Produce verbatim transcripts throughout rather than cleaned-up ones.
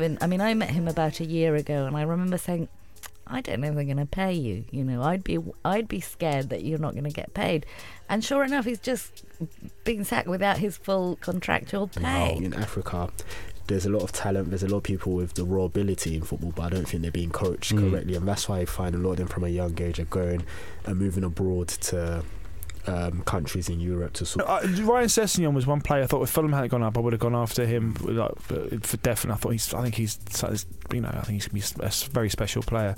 even, I mean, I met him about a year ago, and I remember saying, I don't know if they're going to pay you. You know, I'd be I'd be scared that you're not going to get paid. And sure enough, he's just been sacked without his full contractual pay. No, in Africa, there's a lot of talent. There's a lot of people with the raw ability in football, but I don't think they're being coached mm. correctly. And that's why I find a lot of them from a young age are going and moving abroad to Um, countries in Europe to sort. Uh, Ryan Sessegnon was one player I thought if Fulham hadn't gone up, I would have gone after him like, for definite. I thought he's. I think he's. You know, I think he's going to be a very special player.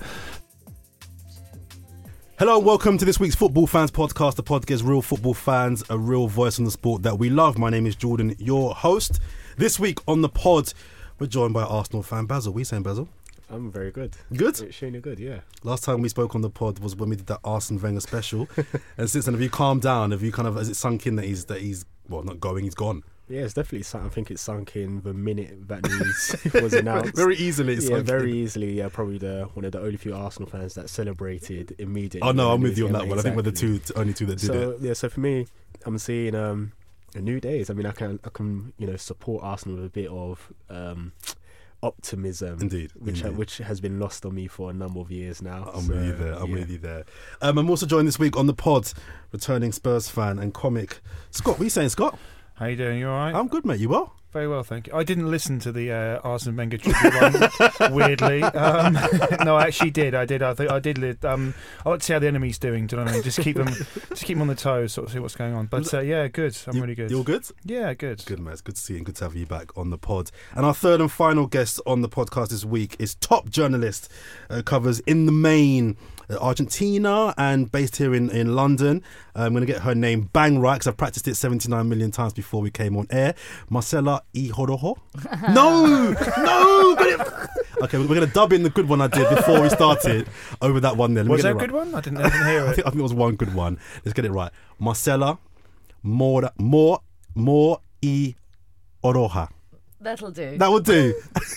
Hello, welcome to this week's Football Fans Podcast. The podcast gives real football fans a real voice on the sport that we love. My name is Jordan, your host. This week on the pod, we're joined by Arsenal fan Basil. What are you saying, Basil? I'm very good. Good? Extremely good, yeah. Last time we spoke on the pod was when we did that Arsene Wenger special. And since then, have you calmed down? Have you kind of, has it sunk in that he's, that he's well, not going, he's gone? Yeah, it's definitely sunk. I think it sunk in the minute that news was announced. Very easily it Yeah, sunk very in. easily. Yeah, probably the one of the only few Arsenal fans that celebrated immediately. Oh, no, I'm with you on Yeah, that one. exactly. I think we're the two, only two that did so, it. Yeah, so for me, I'm seeing um, a new days. I mean, I can, I can, you know, support Arsenal with a bit of Um, optimism, indeed, which indeed. Ha- which has been lost on me for a number of years now. I'm so, with you there. I'm yeah. with you there. Um, I'm also joined this week on the pod, returning Spurs fan and comic Scott. What are you saying, Scott? How you doing? You all right? I'm good, mate. You well? Very well, thank you. I didn't listen to the uh, Arsene Wenger tribute one, weirdly. Um, no, I actually did. I did. I think I did. li- Um, I like to see how the enemy's doing. Do you know what I mean? Just keep them, just keep them on the toes, sort of see what's going on. But uh, yeah, good. I'm you, really good. You're good? Yeah, good. Good, man. It's good to see you and good to have you back on the pod. And our third and final guest on the podcast this week is top journalist, uh, covers in the main uh, Argentina and based here in, in London. Uh, I'm going to get her name bang right because I've practiced it seventy-nine million times before we came on air. Marcela Ihoroho. no! No! Get it. Okay, we're going to dub in the good one I did before we started over that one there. Let me Was get that it a good right. one? I didn't, I didn't hear I it. think, I think it was one good one. Let's get it right. Marcela More More More I Oroja. That'll do. That would do.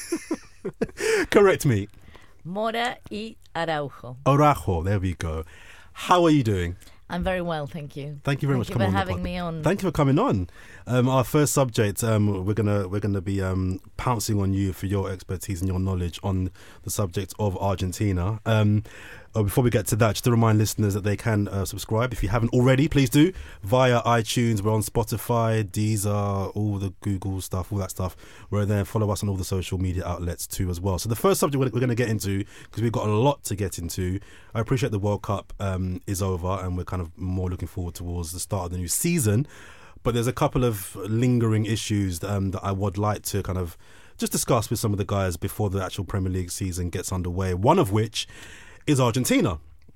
Correct me. Mora y Araujo. Araujo. There we go. How are you doing? I'm very well, thank you. Thank you very Thank much you for coming for on the having pod. me on. Thank you for coming on. Um, our first subject, um, we're gonna we're gonna be um, pouncing on you for your expertise and your knowledge on the subject of Argentina. Um, uh, before we get to that, just to remind listeners that they can uh, subscribe if you haven't already. Please do via iTunes. We're on Spotify, Deezer, all the Google stuff, all that stuff. We're there. Follow us on all the social media outlets too as well. So the first subject we're, we're going to get into, because we've got a lot to get into. I appreciate the World Cup um, is over and we're kind of more looking forward towards the start of the new season. But there's a couple of lingering issues um, that I would like to kind of just discuss with some of the guys before the actual Premier League season gets underway. One of which is Argentina.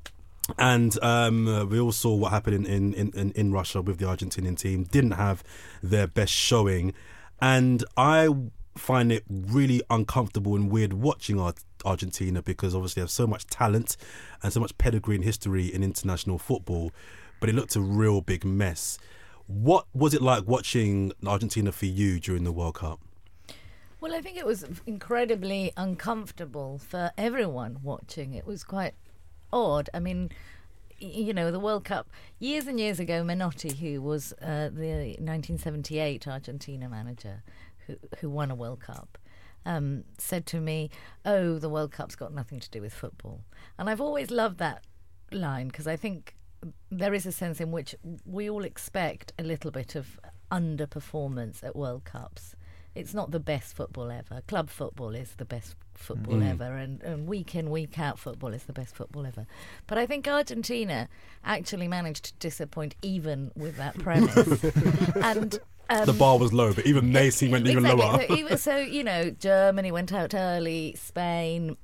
And um, we all saw what happened in, in, in, in Russia with the Argentinian team. Didn't have their best showing. And I find it really uncomfortable and weird watching Ar- Argentina because obviously they have so much talent and so much pedigree and history in international football. But it looked a real big mess. What was it like watching Argentina for you during the World Cup? Well, I think it was incredibly uncomfortable for everyone watching. It was quite odd. I mean, y- you know, the World Cup, years and years ago, Menotti, who was uh, the nineteen seventy-eight Argentina manager who, who won a World Cup, um, said to me, oh, the World Cup's got nothing to do with football. And I've always loved that line because I think there is a sense in which we all expect a little bit of underperformance at World Cups. It's not the best football ever. Club football is the best football Mm. ever, and, and week in, week out football is the best football ever. But I think Argentina actually managed to disappoint even with that premise. and um, The bar was low, but even they seem went even exactly. lower. So, even, so, you know, Germany went out early, Spain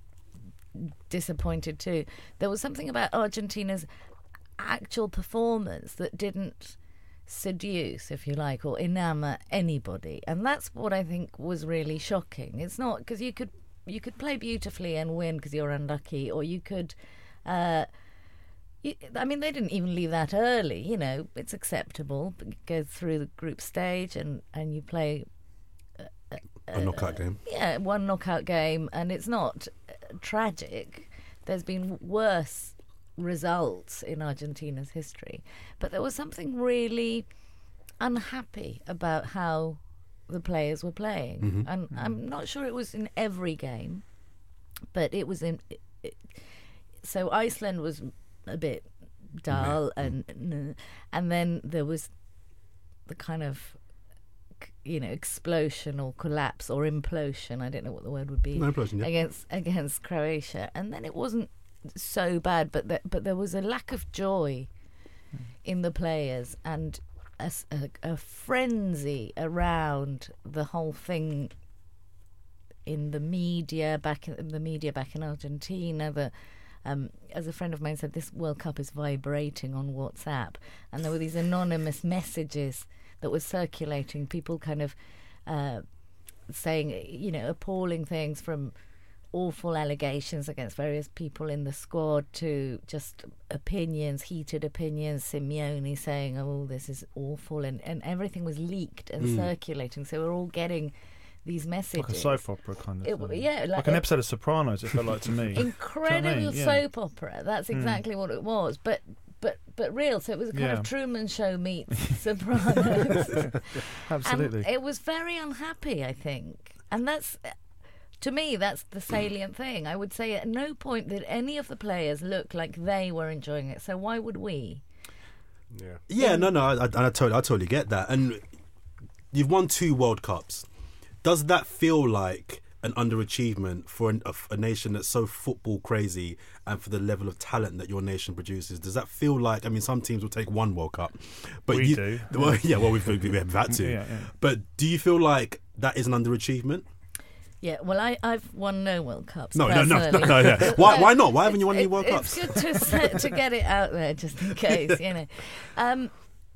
disappointed too. There was something about Argentina's actual performance that didn't seduce, if you like, or enamour anybody, and that's what I think was really shocking. It's not because you could you could play beautifully and win because you're unlucky, or you could uh you, I mean, they didn't even leave that early. You know, it's acceptable. But you go through the group stage and and you play uh, A knockout game. yeah, one knockout game, and it's not uh, tragic. There's been worse results in Argentina's history, but there was something really unhappy about how the players were playing. Mhm. And I'm not sure it was in every game, but it was in. It, it, so Iceland was a bit dull, and and then there was the kind of, you know, explosion or collapse or implosion. I don't know what the word would be. No implosion, yeah. Against against Croatia, and then it wasn't so bad, but th- but there was a lack of joy in the players and a, s- a- a frenzy around the whole thing in the media back in the media back in Argentina. The um, as a friend of mine said, this World Cup is vibrating on WhatsApp, and there were these anonymous messages that were circulating. People kind of uh, saying, you know, appalling things, from awful allegations against various people in the squad to just opinions, heated opinions. Simeone saying, "Oh, this is awful," and, and everything was leaked and Mm. circulating. So we're all getting these messages. Like a soap opera kind of It- thing. yeah, like like an a- episode of Sopranos, it felt like to me. Incredible mean? Yeah. soap opera. That's Mm. exactly what it was. But but but real. So it was a kind Yeah. of Truman Show meets Sopranos. Absolutely. And it was very unhappy, I think. And that's, to me, that's the salient thing. I would say at no point did any of the players look like they were enjoying it. So why would we? Yeah. Yeah, no, no, I, I, I totally, I totally get that. And you've won two World Cups. Does that feel like an underachievement for an, a, a nation that's so football crazy, and for the level of talent that your nation produces? Does that feel like? I mean, some teams will take one World Cup, but We you, do. Well, yeah, well, we've, we have had to. Yeah, yeah. But do you feel like that is an underachievement? Yeah, well, I, I've won no World Cups. No, no, no, no, personally. no, yeah. Why, why not? Why haven't you won any It- World Cups? It's good to set, to get it out there, just in case, you know. Um,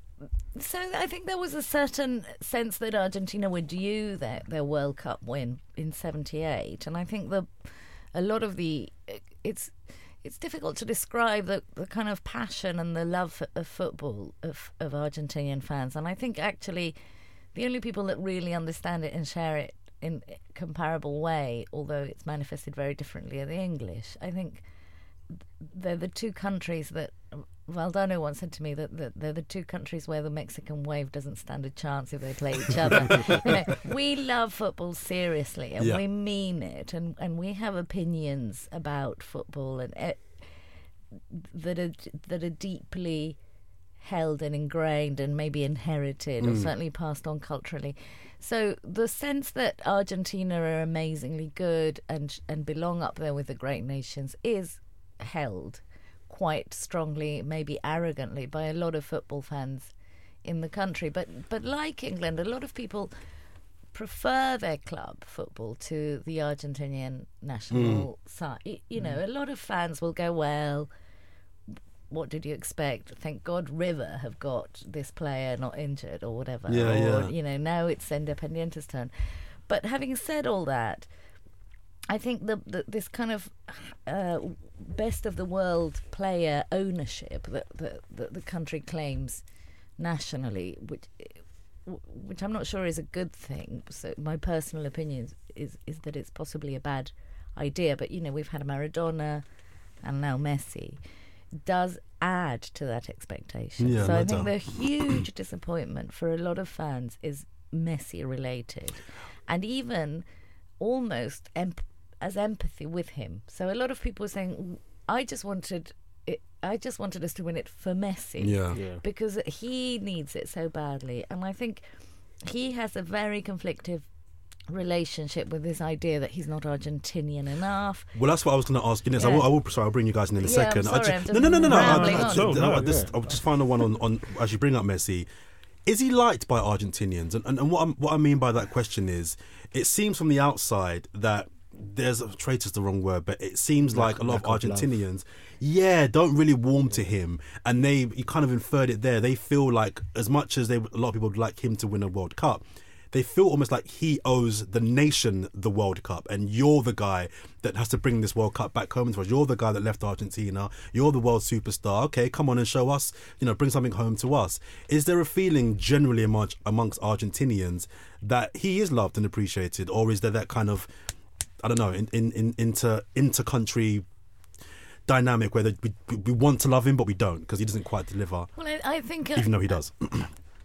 so I think there was a certain sense that Argentina were due their, their World Cup win in seventy-eight, and I think the a lot of the it's it's difficult to describe the, the kind of passion and the love of football of, of Argentinian fans, and I think actually the only people that really understand it and share it in a comparable way, although it's manifested very differently, are the English. I think they're the two countries that Valdano once said to me that, that they're the two countries where the Mexican wave doesn't stand a chance if they play each other. You know, we love football seriously, and Yeah. we mean it, and, and we have opinions about football and uh, that are that are deeply held and ingrained and maybe inherited or Mm. certainly passed on culturally. So the sense that Argentina are amazingly good and and belong up there with the great nations is held quite strongly, maybe arrogantly, by a lot of football fans in the country. But but like England, a lot of people prefer their club football to the Argentinian national side. Y- You know, a lot of fans will go, well, what did you expect? Thank God River have got this player not injured or whatever. Yeah, or, yeah. you know, now it's Independiente's turn. But having said all that, I think the, the this kind of uh, best of the world player ownership that, that, that the country claims nationally, which which I'm not sure is a good thing. So my personal opinion is, is, is that it's possibly a bad idea. But, you know, we've had Maradona and now Messi. Does add to that expectation. Yeah, so no I think doubt. the huge disappointment for a lot of fans is Messi related, and even almost emp- as empathy with him. So a lot of people are saying, I just wanted it, I just wanted us to win it for Messi Yeah. Yeah. because he needs it so badly. And I think he has a very conflictive relationship with this idea that he's not Argentinian enough. Well, that's what I was going to ask you next. I, Yeah. will, I will. Sorry, I'll bring you guys in in a Yeah, I'm second. sorry, I ju- I'm just no, no, no, no, no. I, rambling I, on. I, No, no, I, this, yeah. I'll just find the one on, on as you bring up Messi. Is he liked by Argentinians? And, and, and what, I'm, what I mean by that question is, it seems from the outside that there's a traitor's the wrong word, but it seems like, Lack- a lot of lack of love. Argentinians, yeah, don't really warm to him, and they you kind of inferred it there. They feel like as much as they a lot of people would like him to win a World Cup, they feel almost like he owes the nation the World Cup, and you're the guy that has to bring this World Cup back home to us. You're the guy that left Argentina. You're the world superstar. Okay, come on and show us, you know, bring something home to us. Is there a feeling generally amongst, amongst Argentinians that he is loved and appreciated, or is there that kind of, I don't know, in, in, in inter inter-country dynamic where they, we, we want to love him but we don't because he doesn't quite deliver, Well, I, I think uh, even though he does?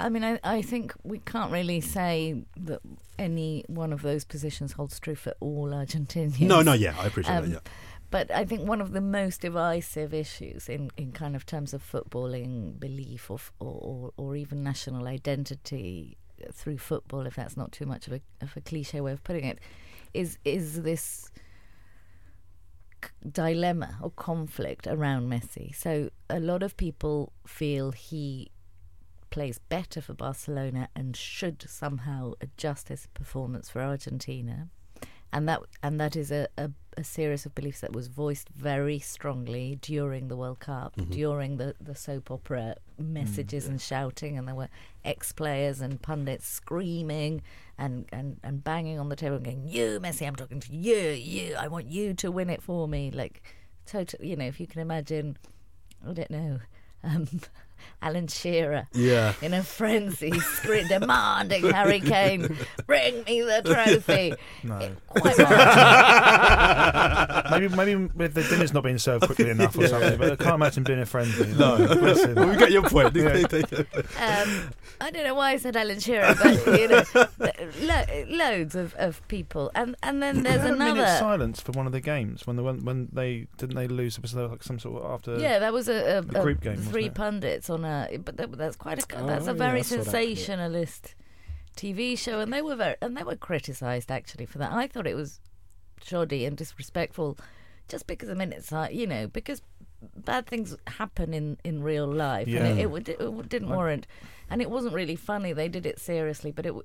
I mean, I, I think we can't really say that any one of those positions holds true for all Argentinians. No, no, yeah, I appreciate Um, that, yeah. But I think one of the most divisive issues in, in kind of terms of footballing belief or, f- or, or, or even national identity through football, if that's not too much of a, of a cliche way of putting it, is is this c- dilemma or conflict around Messi. So a lot of people feel he plays better for Barcelona and should somehow adjust his performance for Argentina. And that and that is a, a, a series of beliefs that was voiced very strongly during the World Cup, Mhm. during the, the soap opera messages Mm, and shouting, and there were ex-players and pundits screaming and, and, and banging on the table and going, "You, Messi, I'm talking to you, you, I want you to win it for me." Like, total, you know, if you can imagine, I don't know, um, Alan Shearer Yeah. in a frenzy, scre- demanding Harry Kane, bring me the trophy. No. It- quite maybe maybe with the dinner's not being served quickly enough or something, but I can't imagine being a friendly. No. Listen. Well, we get your point. Yeah. um, I don't know why I said Alan Shearer, but you know, lo- loads of, of people, and and then there's They had a minute's another. silence for one of the games when they when, when they didn't they lose? Was there like some sort of after? Yeah, that was a, a, the a group game, wasn't three it? pundits on a, but that, that's quite a Oh, that's a yeah, very I saw that clip. sensationalist T V show, and they were very and they were criticised actually for that. I thought it was shoddy and disrespectful, just because a minute's silence, you know, because bad things happen in, in real life, Yeah. and it, it, would- it didn't I- warrant, and it wasn't really funny. They did it seriously, but it. w-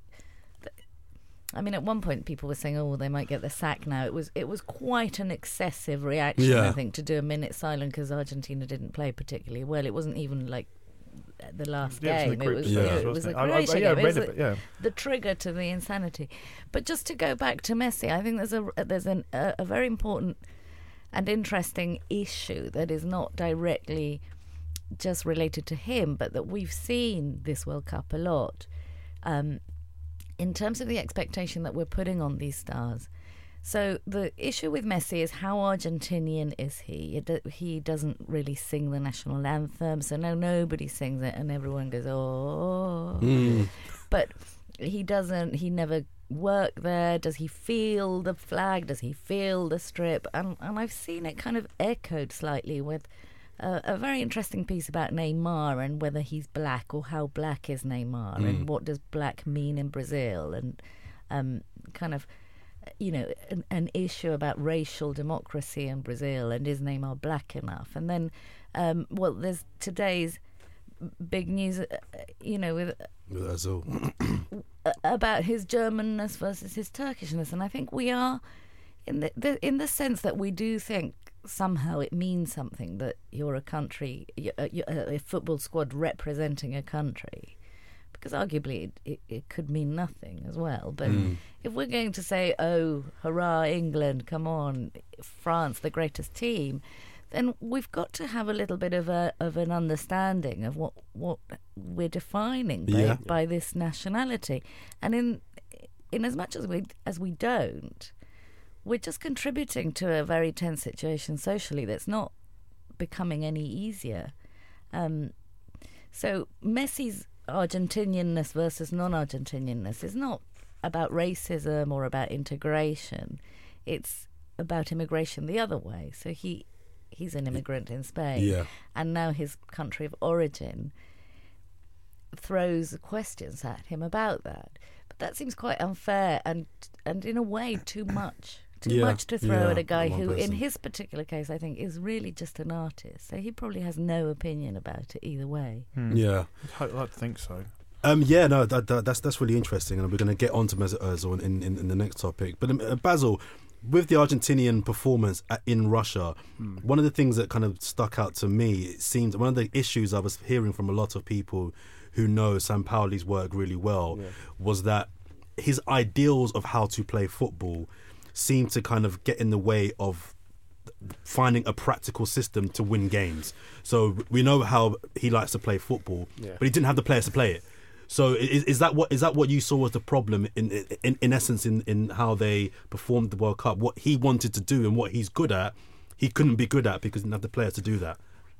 I mean, at one point, people were saying, "Oh, well, they might get the sack now." It was it was quite an excessive reaction, Yeah. I think, to do a minute silent because Argentina didn't play particularly well. It wasn't even like the last Yeah, it was in game. the It group was stage, you know, Yeah. it was wasn't the it? I- I- Croatia yeah, I game. It read was it, the- but yeah. the trigger to the insanity. But just to go back to Messi, I think there's a there's an, a, a very important and interesting issue that is not directly just related to him, but that we've seen this World Cup a lot, um, in terms of the expectation that we're putting on these stars. So the issue with Messi is how Argentinian is he? It do, he doesn't really sing the national anthem, so no, nobody sings it, and everyone goes, "Oh." Mm. But he doesn't, he never worked there. Does he feel the flag? Does he feel the strip? And and I've seen it kind of echoed slightly with uh, a very interesting piece about Neymar and whether he's black or how black is Neymar Mm. and what does black mean in Brazil, and um, kind of, you know, an, an issue about racial democracy in Brazil, and is Neymar black enough? And then, um, well, there's today's big news, uh, you know, with With Ozil. uh, about his Germanness versus his Turkishness, and I think we are in the, the in the sense that we do think somehow it means something that you're a country, you're, uh, you're a football squad representing a country, because arguably it, it, it could mean nothing as well. But Mm. if we're going to say, "Oh, hurrah, England, come on, France, the greatest team," then we've got to have a little bit of a of an understanding of what what we're defining by, Yeah. by this nationality, and in in as much as we as we don't, we're just contributing to a very tense situation socially that's not becoming any easier. Um, so Messi's Argentinianness versus non-Argentinianness is not about racism or about integration. It's about immigration the other way. So he he's an immigrant in Spain, Yeah. and now his country of origin throws questions at him about that. But that seems quite unfair and and in a way too much. Too Yeah, much to throw yeah, at a guy one who, in person. his particular case, I think is really just an artist. So he probably has no opinion about it either way. Hmm. Yeah. I'd, I'd think so. Um, yeah, no, that, that, that's that's really interesting, and we're going to get on to Mesut Ozil in, in, in the next topic. But um, uh, Basil, with the Argentinian performance at, in Russia, Hmm. one of the things that kind of stuck out to me, it seems one of the issues I was hearing from a lot of people who know Sampaoli's work really well, Yeah. was that his ideals of how to play football seemed to kind of get in the way of finding a practical system to win games. So we know how he likes to play football, Yeah. but he didn't have the players to play it. So is, is that what is that what you saw as the problem in in, in essence in, in how they performed the World Cup? What he wanted to do and what he's good at, he couldn't be good at because he didn't have the players to do that.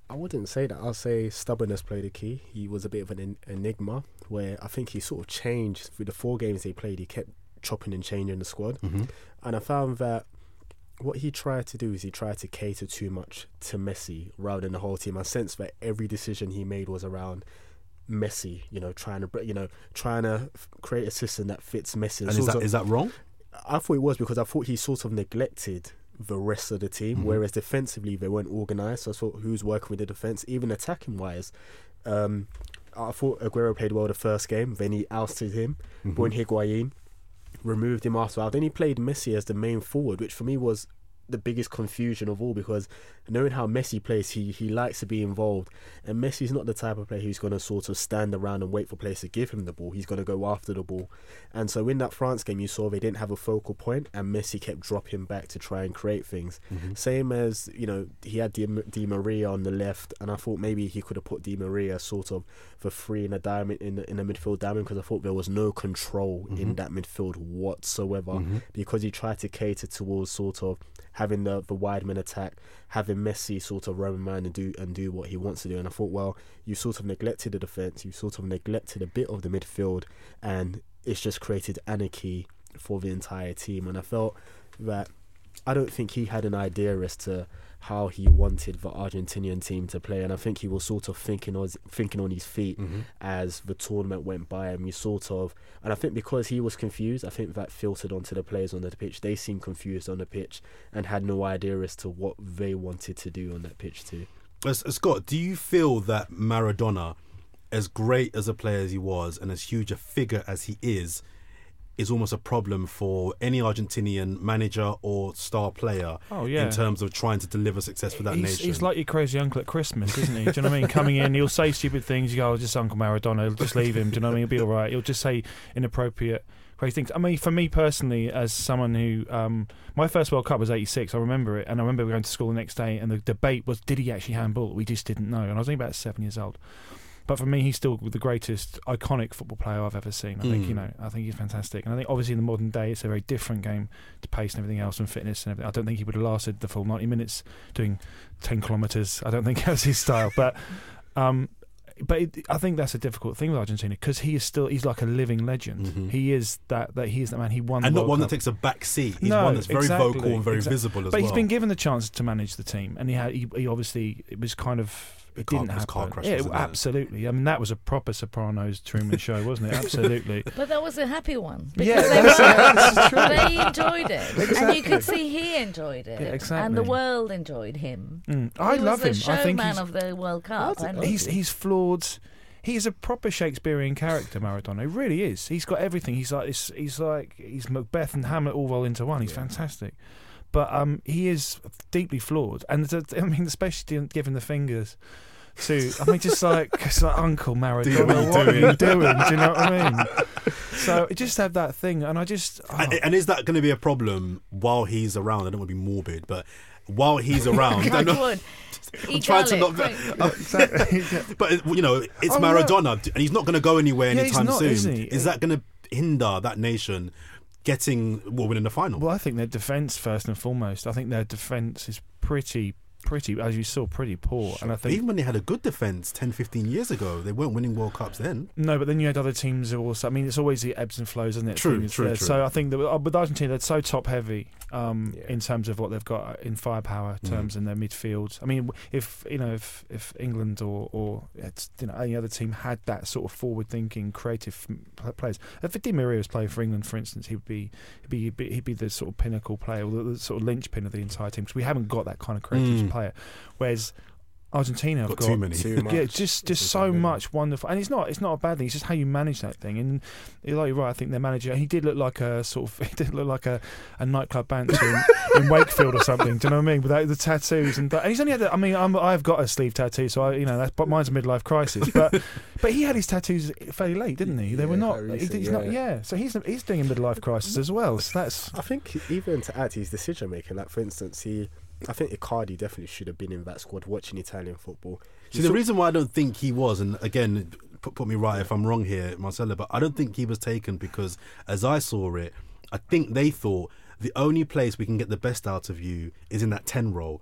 I wouldn't say that. I'll say stubbornness played a key. He was a bit of an en- enigma where I think he sort of changed through the four games they played. He kept chopping and changing the squad. Mm-hmm. And I found that what he tried to do is he tried to cater too much to Messi rather than the whole team. I sense that every decision he made was around Messi, you know, trying to, you know, trying to f- create a system that fits Messi. And is that, is that wrong? I thought it was because I thought he sort of neglected the rest of the team, mm-hmm. whereas defensively they weren't organised. So I thought who's working with the defence, even attacking wise. Um, I thought Aguero played well the first game, then he ousted him. Mm-hmm. But when Higuain removed him after, then he played Messi as the main forward, which for me was the biggest confusion of all, because knowing how Messi plays, he he likes to be involved, and Messi's not the type of player who's going to sort of stand around and wait for players to give him the ball. He's going to go after the ball. And so in that France game, you saw they didn't have a focal point, and Messi kept dropping back to try and create things. Mm-hmm. Same as, you know, he had Di, Di Maria on the left, and I thought maybe he could have put Di Maria sort of for free in a diamond in in a midfield diamond, because I thought there was no control mm-hmm. in that midfield whatsoever, mm-hmm. because he tried to cater towards sort of having the, the wide man attack, having Messi sort of roam around and do and do what he wants to do. And I thought, well, you sort of neglected the defence, you sort of neglected a bit of the midfield, and it's just created anarchy for the entire team. And I felt that I don't think he had an idea as to how he wanted the Argentinian team to play, and I think he was sort of thinking on thinking on his feet mm-hmm. as the tournament went by, and we sort of, and I think because he was confused, I think that filtered onto the players on the pitch. They seemed confused on the pitch and had no idea as to what they wanted to do on that pitch too. Uh, Scott, do you feel that Maradona, as great as a player as he was and as huge a figure as he is, is almost a problem for any Argentinian manager or star player oh, yeah. in terms of trying to deliver success for that he's, nation? He's like your crazy uncle at Christmas, isn't he? Do you know what I mean? Coming in, he'll say stupid things. You go, oh, just Uncle Maradona, just leave him. Do you know what I mean? He'll be all right. He'll just say inappropriate, crazy things. I mean, for me personally, as someone who... Um, my first World Cup was eighty-six, I remember it, and I remember going to school the next day, and the debate was, did he actually handball? We just didn't know. And I was only about seven years old. But for me, he's still the greatest iconic football player I've ever seen. I think, Mm. you know, I think he's fantastic. And I think obviously in the modern day, it's a very different game to pace and everything else and fitness and everything. I don't think he would have lasted the full ninety minutes doing ten kilometres. I don't think that's his style. But um, but it, I think that's a difficult thing with Argentina, because he is still, he's like a living legend. Mm-hmm. He is that, that he is that man. He won and the not World one Cup. that takes a back seat. He's no, one that's very exactly, vocal and very exactly. visible as but well. But he's been given the chance to manage the team, and he had he, he obviously, it was kind of... It car, didn't it was happen. car crash, yeah, wasn't it? absolutely. I mean, that was a proper Sopranos Truman Show, wasn't it? Absolutely. But that was a happy one. Yeah, Because they, that's were, true. they enjoyed it. Exactly. And you could see he enjoyed it. Yeah, exactly. And the world enjoyed him. Mm. I he love was him. the I think showman he's, of the World Cup. And he's he's flawed. He's a proper Shakespearean character, Maradona. He really is. He's got everything. He's like this, he's like he's Macbeth and Hamlet all rolled into one. He's yeah. fantastic. But um, he is deeply flawed. And the, I mean, especially giving the fingers. To, I mean, just like, it's like Uncle Maradona, what, what are are you doing? Do you know what I mean? So it just had that thing, and I just. Oh. And, and is that going to be a problem while he's around? I don't want to be morbid, but while he's around, I'm, not, I'm trying to not. Uh, exactly. But you know, it's oh, Maradona, no. and he's not going to go anywhere yeah, anytime not, soon. Is, is that going to hinder that nation getting, well, winning the final? Well, I think their defence first and foremost. I think their defence is pretty. Pretty, as you saw, pretty poor. And I think even when they had a good defence ten, fifteen years ago, they weren't winning World Cups then. No, but then you had other teams who also. I mean, it's always the ebbs and flows, isn't it? True, Things, true, uh, true. So I think that with Argentina, they're so top heavy um, Yeah. in terms of what they've got in firepower terms Mm. in their midfield. I mean, if you know, if if England or or it's, you know, any other team had that sort of forward-thinking, creative f- players. If Di Maria was playing for England, for instance, he'd be he'd be he'd be, he'd be the sort of pinnacle player, or the, the sort of linchpin of the entire team, because we haven't got that kind of creative Mm. player. Whereas Argentina have Got got, too many. Too much. yeah, just just It's so okay. much wonderful, and it's not it's not a bad thing. It's just how you manage that thing. And like you're right, I think their manager, he did look like a sort of he did look like a, a nightclub bouncer in, in Wakefield or something. Do you know what I mean? Without the tattoos and, and he's only had. The, I mean, I'm, I've got a sleeve tattoo, so I you know that's but mine's a midlife crisis. But but he had his tattoos fairly late, didn't he? They Yeah, were not. quite he- recent, he's not. yeah. Yeah. So he's he's doing a midlife crisis as well. So that's. I think even to add to his decision making, like for instance, he, I think Icardi definitely should have been in that squad watching Italian football. See, the reason why I don't think he was, and again, put, put me right if I'm wrong here, Marcelo, but I don't think he was taken because, as I saw it, I think they thought the only place we can get the best out of you is in that ten role.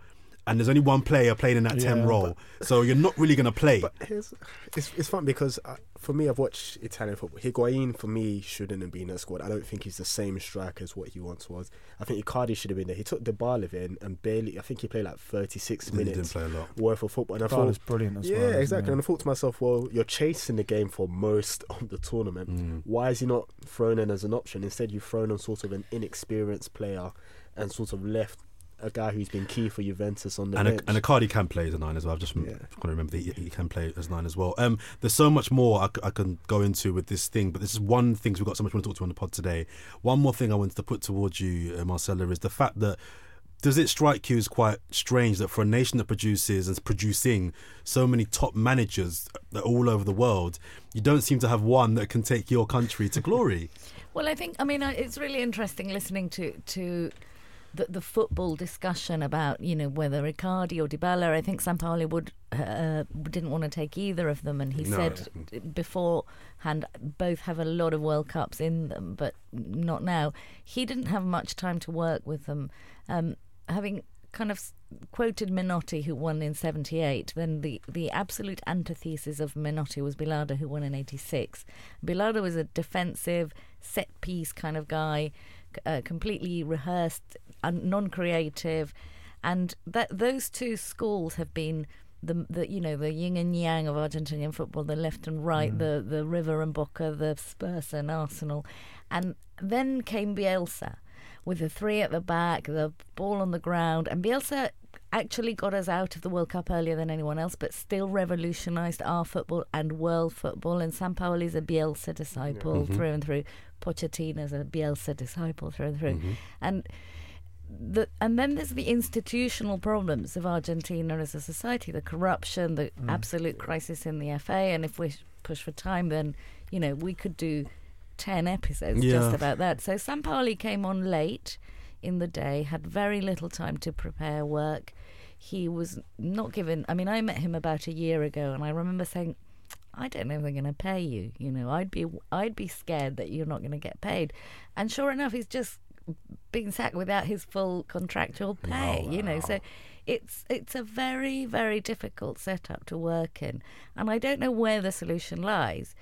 and there's only one player playing in that Yeah, ten role, but- so you're not really going to play. But here's, it's it's fun because uh, for me, I've watched Italian football. Higuain for me shouldn't have been in that squad. I don't think he's the same striker as what he once was. I think Icardi should have been there. He took Dybala in and barely. I think he played like thirty-six He didn't minutes play a lot. worth of football. And I Dybala's thought, brilliant as yeah, well. isn't exactly. he? And I thought to myself, well, you're chasing the game for most of the tournament. Mm. Why is he not thrown in as an option? Instead, you've thrown on sort of an inexperienced player and sort of left a guy who's been key for Juventus on the And, bench. a, and Icardi can play as a nine as well. I've just Yeah. yeah. got to remember that he, he can play as nine as well. Um, there's so much more I, c- I can go into with this thing, but this is one thing we've got so much more to talk to on the pod today. One more thing I wanted to put towards you, uh, Marcella, is the fact that does it strike you as quite strange that for a nation that produces and is producing so many top managers all over the world, you don't seem to have one that can take your country to glory? Well, I think, I mean, I- it's really interesting listening to to the, the football discussion about, you know, whether Icardi or Dybala. I think Sampaoli would uh, didn't want to take either of them, and he No. said beforehand both have a lot of World Cups in them, but not now. He didn't have much time to work with them. Um, having kind of quoted Menotti, who won in seventy-eight, then the, the absolute antithesis of Menotti was Bilardo, who won in eighty-six. Bilardo was a defensive, set-piece kind of guy, uh, completely rehearsed, un- non-creative, and that those two schools have been the, the you know the yin and yang of Argentinian football, the left and right, Mm. the the River and Boca, the Spurs and Arsenal, and then came Bielsa with the three at the back, the ball on the ground, and Bielsa actually got us out of the World Cup earlier than anyone else, but still revolutionised our football and world football. And Sampaoli's a Bielsa disciple Yeah. Mhm. through and through. Pochettino's a Bielsa disciple through and through. Mhm. And the and then there's the institutional problems of Argentina as a society, the corruption, the Mm. absolute crisis in the F A. And if we push for time, then, you know, we could do ten episodes Yeah. just about that. So Sampaoli came on late in the day, had very little time to prepare work. He was not given, I mean, I met him about a year ago, and I remember saying, I don't know if they're going to pay you. You know, I'd be I'd be scared that you're not going to get paid. And sure enough, he's just been sacked without his full contractual pay. Oh, You know, wow. so it's it's a very, very difficult setup to work in, and I don't know where the solution lies.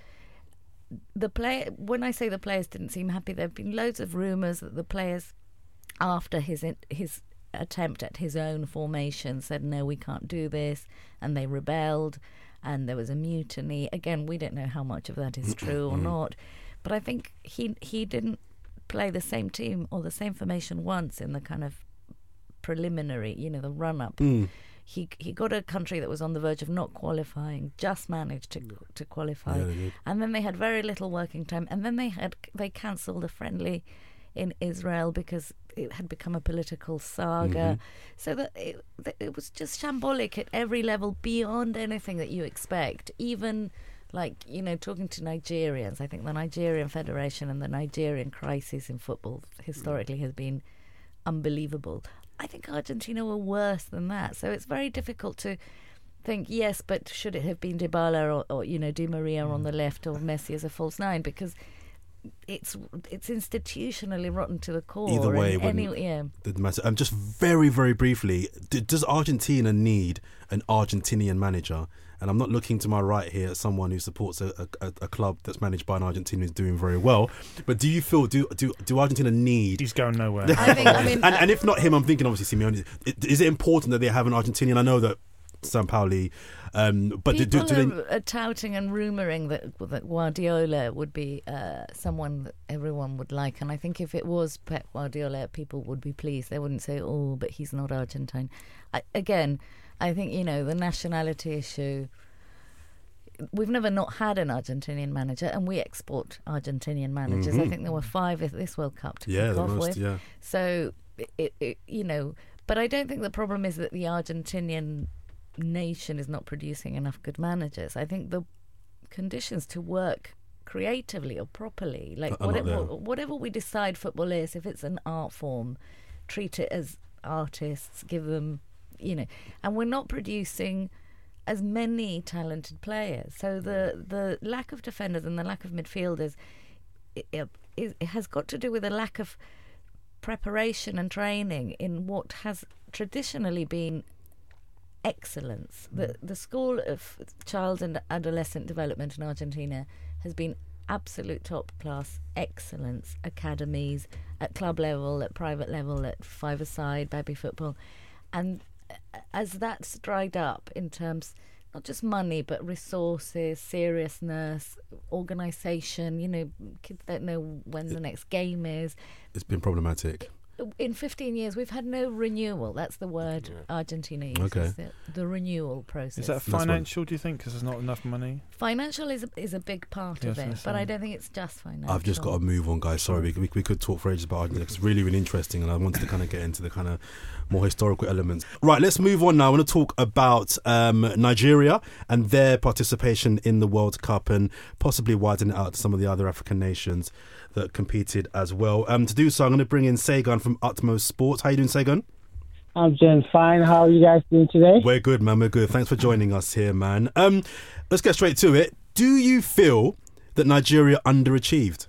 The play when I say the players didn't seem happy, there have been loads of rumours that the players, after his his attempt at his own formation, said no, we can't do this, and they rebelled, and there was a mutiny. Again, we don't know how much of that is true or not, but I think he he didn't play the same team or the same formation once in the kind of preliminary, you know, the run up. Mm. He he got a country that was on the verge of not qualifying, just managed to to qualify, Yeah, they did. and then they had very little working time, and then they had they cancelled a friendly in Israel because it had become a political saga. Mhm. So that it, that it was just shambolic at every level, beyond anything that you expect. Even like, you know, talking to Nigerians, I think the Nigerian Federation and the Nigerian crisis in football historically has been unbelievable. I think Argentina were worse than that. So it's very difficult to think, yes, but should it have been Dybala or, or you know, Di Maria on the left or Messi as a false nine? Because it's it's institutionally rotten to the core. Either way, and when- any, yeah. Didn't matter. Um, just very, very briefly, d- does Argentina need an Argentinian manager? And I'm not looking to my right here at someone who supports a, a, a club that's managed by an Argentinian who's doing very well. But do you feel do do do Argentina need? He's going nowhere. I think, I mean, and, and if not him, I'm thinking obviously Simeone. Is- Is it important that they have an Argentinian? I know that Sampaoli, um, but do, people do, do they? are, are touting and rumouring that, that Guardiola would be uh, someone that everyone would like, and I think if it was Pep Guardiola, people would be pleased. They wouldn't say, "Oh, but he's not Argentine." I, again, I think, you know, the nationality issue. We've never not had an Argentinian manager, and we export Argentinian managers. I Mhm. think there were five at this World Cup to Yeah, kick the off most. with. Yeah. So, it, it, you know, but I don't think the problem is that the Argentinian nation is not producing enough good managers. I think the conditions to work creatively or properly, like Are not whatever, there. whatever we decide football is, if it's an art form, treat it as artists, give them, you know, and we're not producing as many talented players. So the the lack of defenders and the lack of midfielders, it, it, it has got to do with a lack of preparation and training in what has traditionally been excellence. The the School of Child and Adolescent Development in Argentina has been absolute top class excellence. Academies at club level, at private level, at five-a-side, baby football, and as that's dried up in terms not just money but resources, seriousness, organisation. You know, kids don't know when the next game is. It's been problematic. In fifteen years, we've had no renewal. That's the word Argentina uses. Okay. The, the renewal process. Is that financial, do you think, because there's not enough money? Financial is a, is a big part Yeah, of I was it, gonna but say. I don't think it's just financial. I've just got to move on, guys. Sorry, we, we, we could talk for ages about Argentina. It's really, really interesting, and I wanted to kind of get into the kind of more historical elements. Right, let's move on now. I want to talk about um, Nigeria and their participation in the World Cup and possibly widen it out to some of the other African nations that competed as well. Um, to do so, I'm going to bring in Segun from Utmost Sports. How you doing, Segun? I'm doing fine. How are you guys doing today? We're good, man. We're good. Thanks for joining us here, man. Um, let's get straight to it. Do you feel that Nigeria underachieved?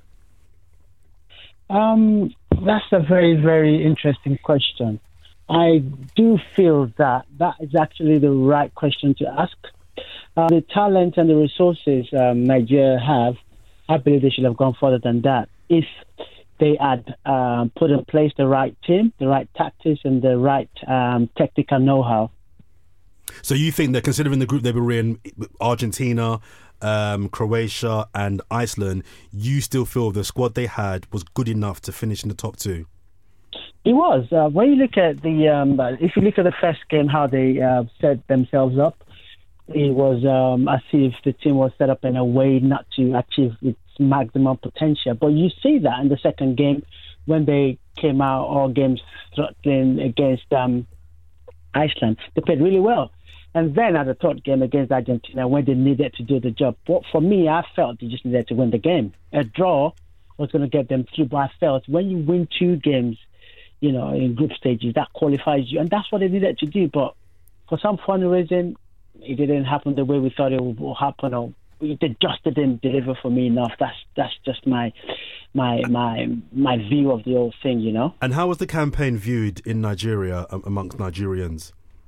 Um, that's a very, very interesting question. I do feel that that is actually the right question to ask. Uh, the talent and the resources um, Nigeria have, I believe they should have gone further than that if they had um, put in place the right team, the right tactics, and the right um, technical know-how. So you think that considering the group they were in, Argentina, um, Croatia and Iceland, you still feel the squad they had was good enough to finish in the top two? It was. Uh, when you look at the, um, if you look at the first game, how they uh, set themselves up, it was um, as if the team was set up in a way not to achieve its maximum potential. But you see that in the second game when they came out all games throttling against um, Iceland. They played really well. And then at the third game against Argentina, when they needed to do the job. But for me, I felt they just needed to win the game. A draw was going to get them through. But I felt when you win two games, you know, in group stages, that qualifies you. And that's what they needed to do. But for some funny reason, it didn't happen the way we thought it would happen, or it just didn't deliver for me enough. That's that's just my my my my view of the whole thing, you know. And how was the campaign viewed in Nigeria um, amongst Nigerians?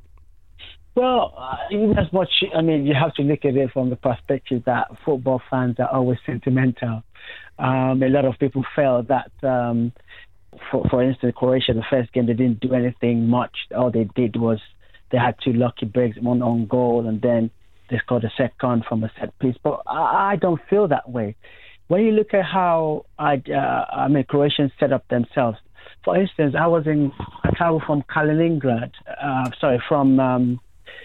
Well, uh, even as much, I mean, you have to look at it from the perspective that football fans are always sentimental. Um, a lot of people felt that, um, for for instance, Croatia, the first game, they didn't do anything much. All they did was they had two lucky breaks, one on goal, and then they scored a second from a set piece. But I, I don't feel that way. When you look at how I, uh, I mean, Croatians set up themselves. For instance, I was in, I traveled from Kaliningrad, uh, sorry, from um,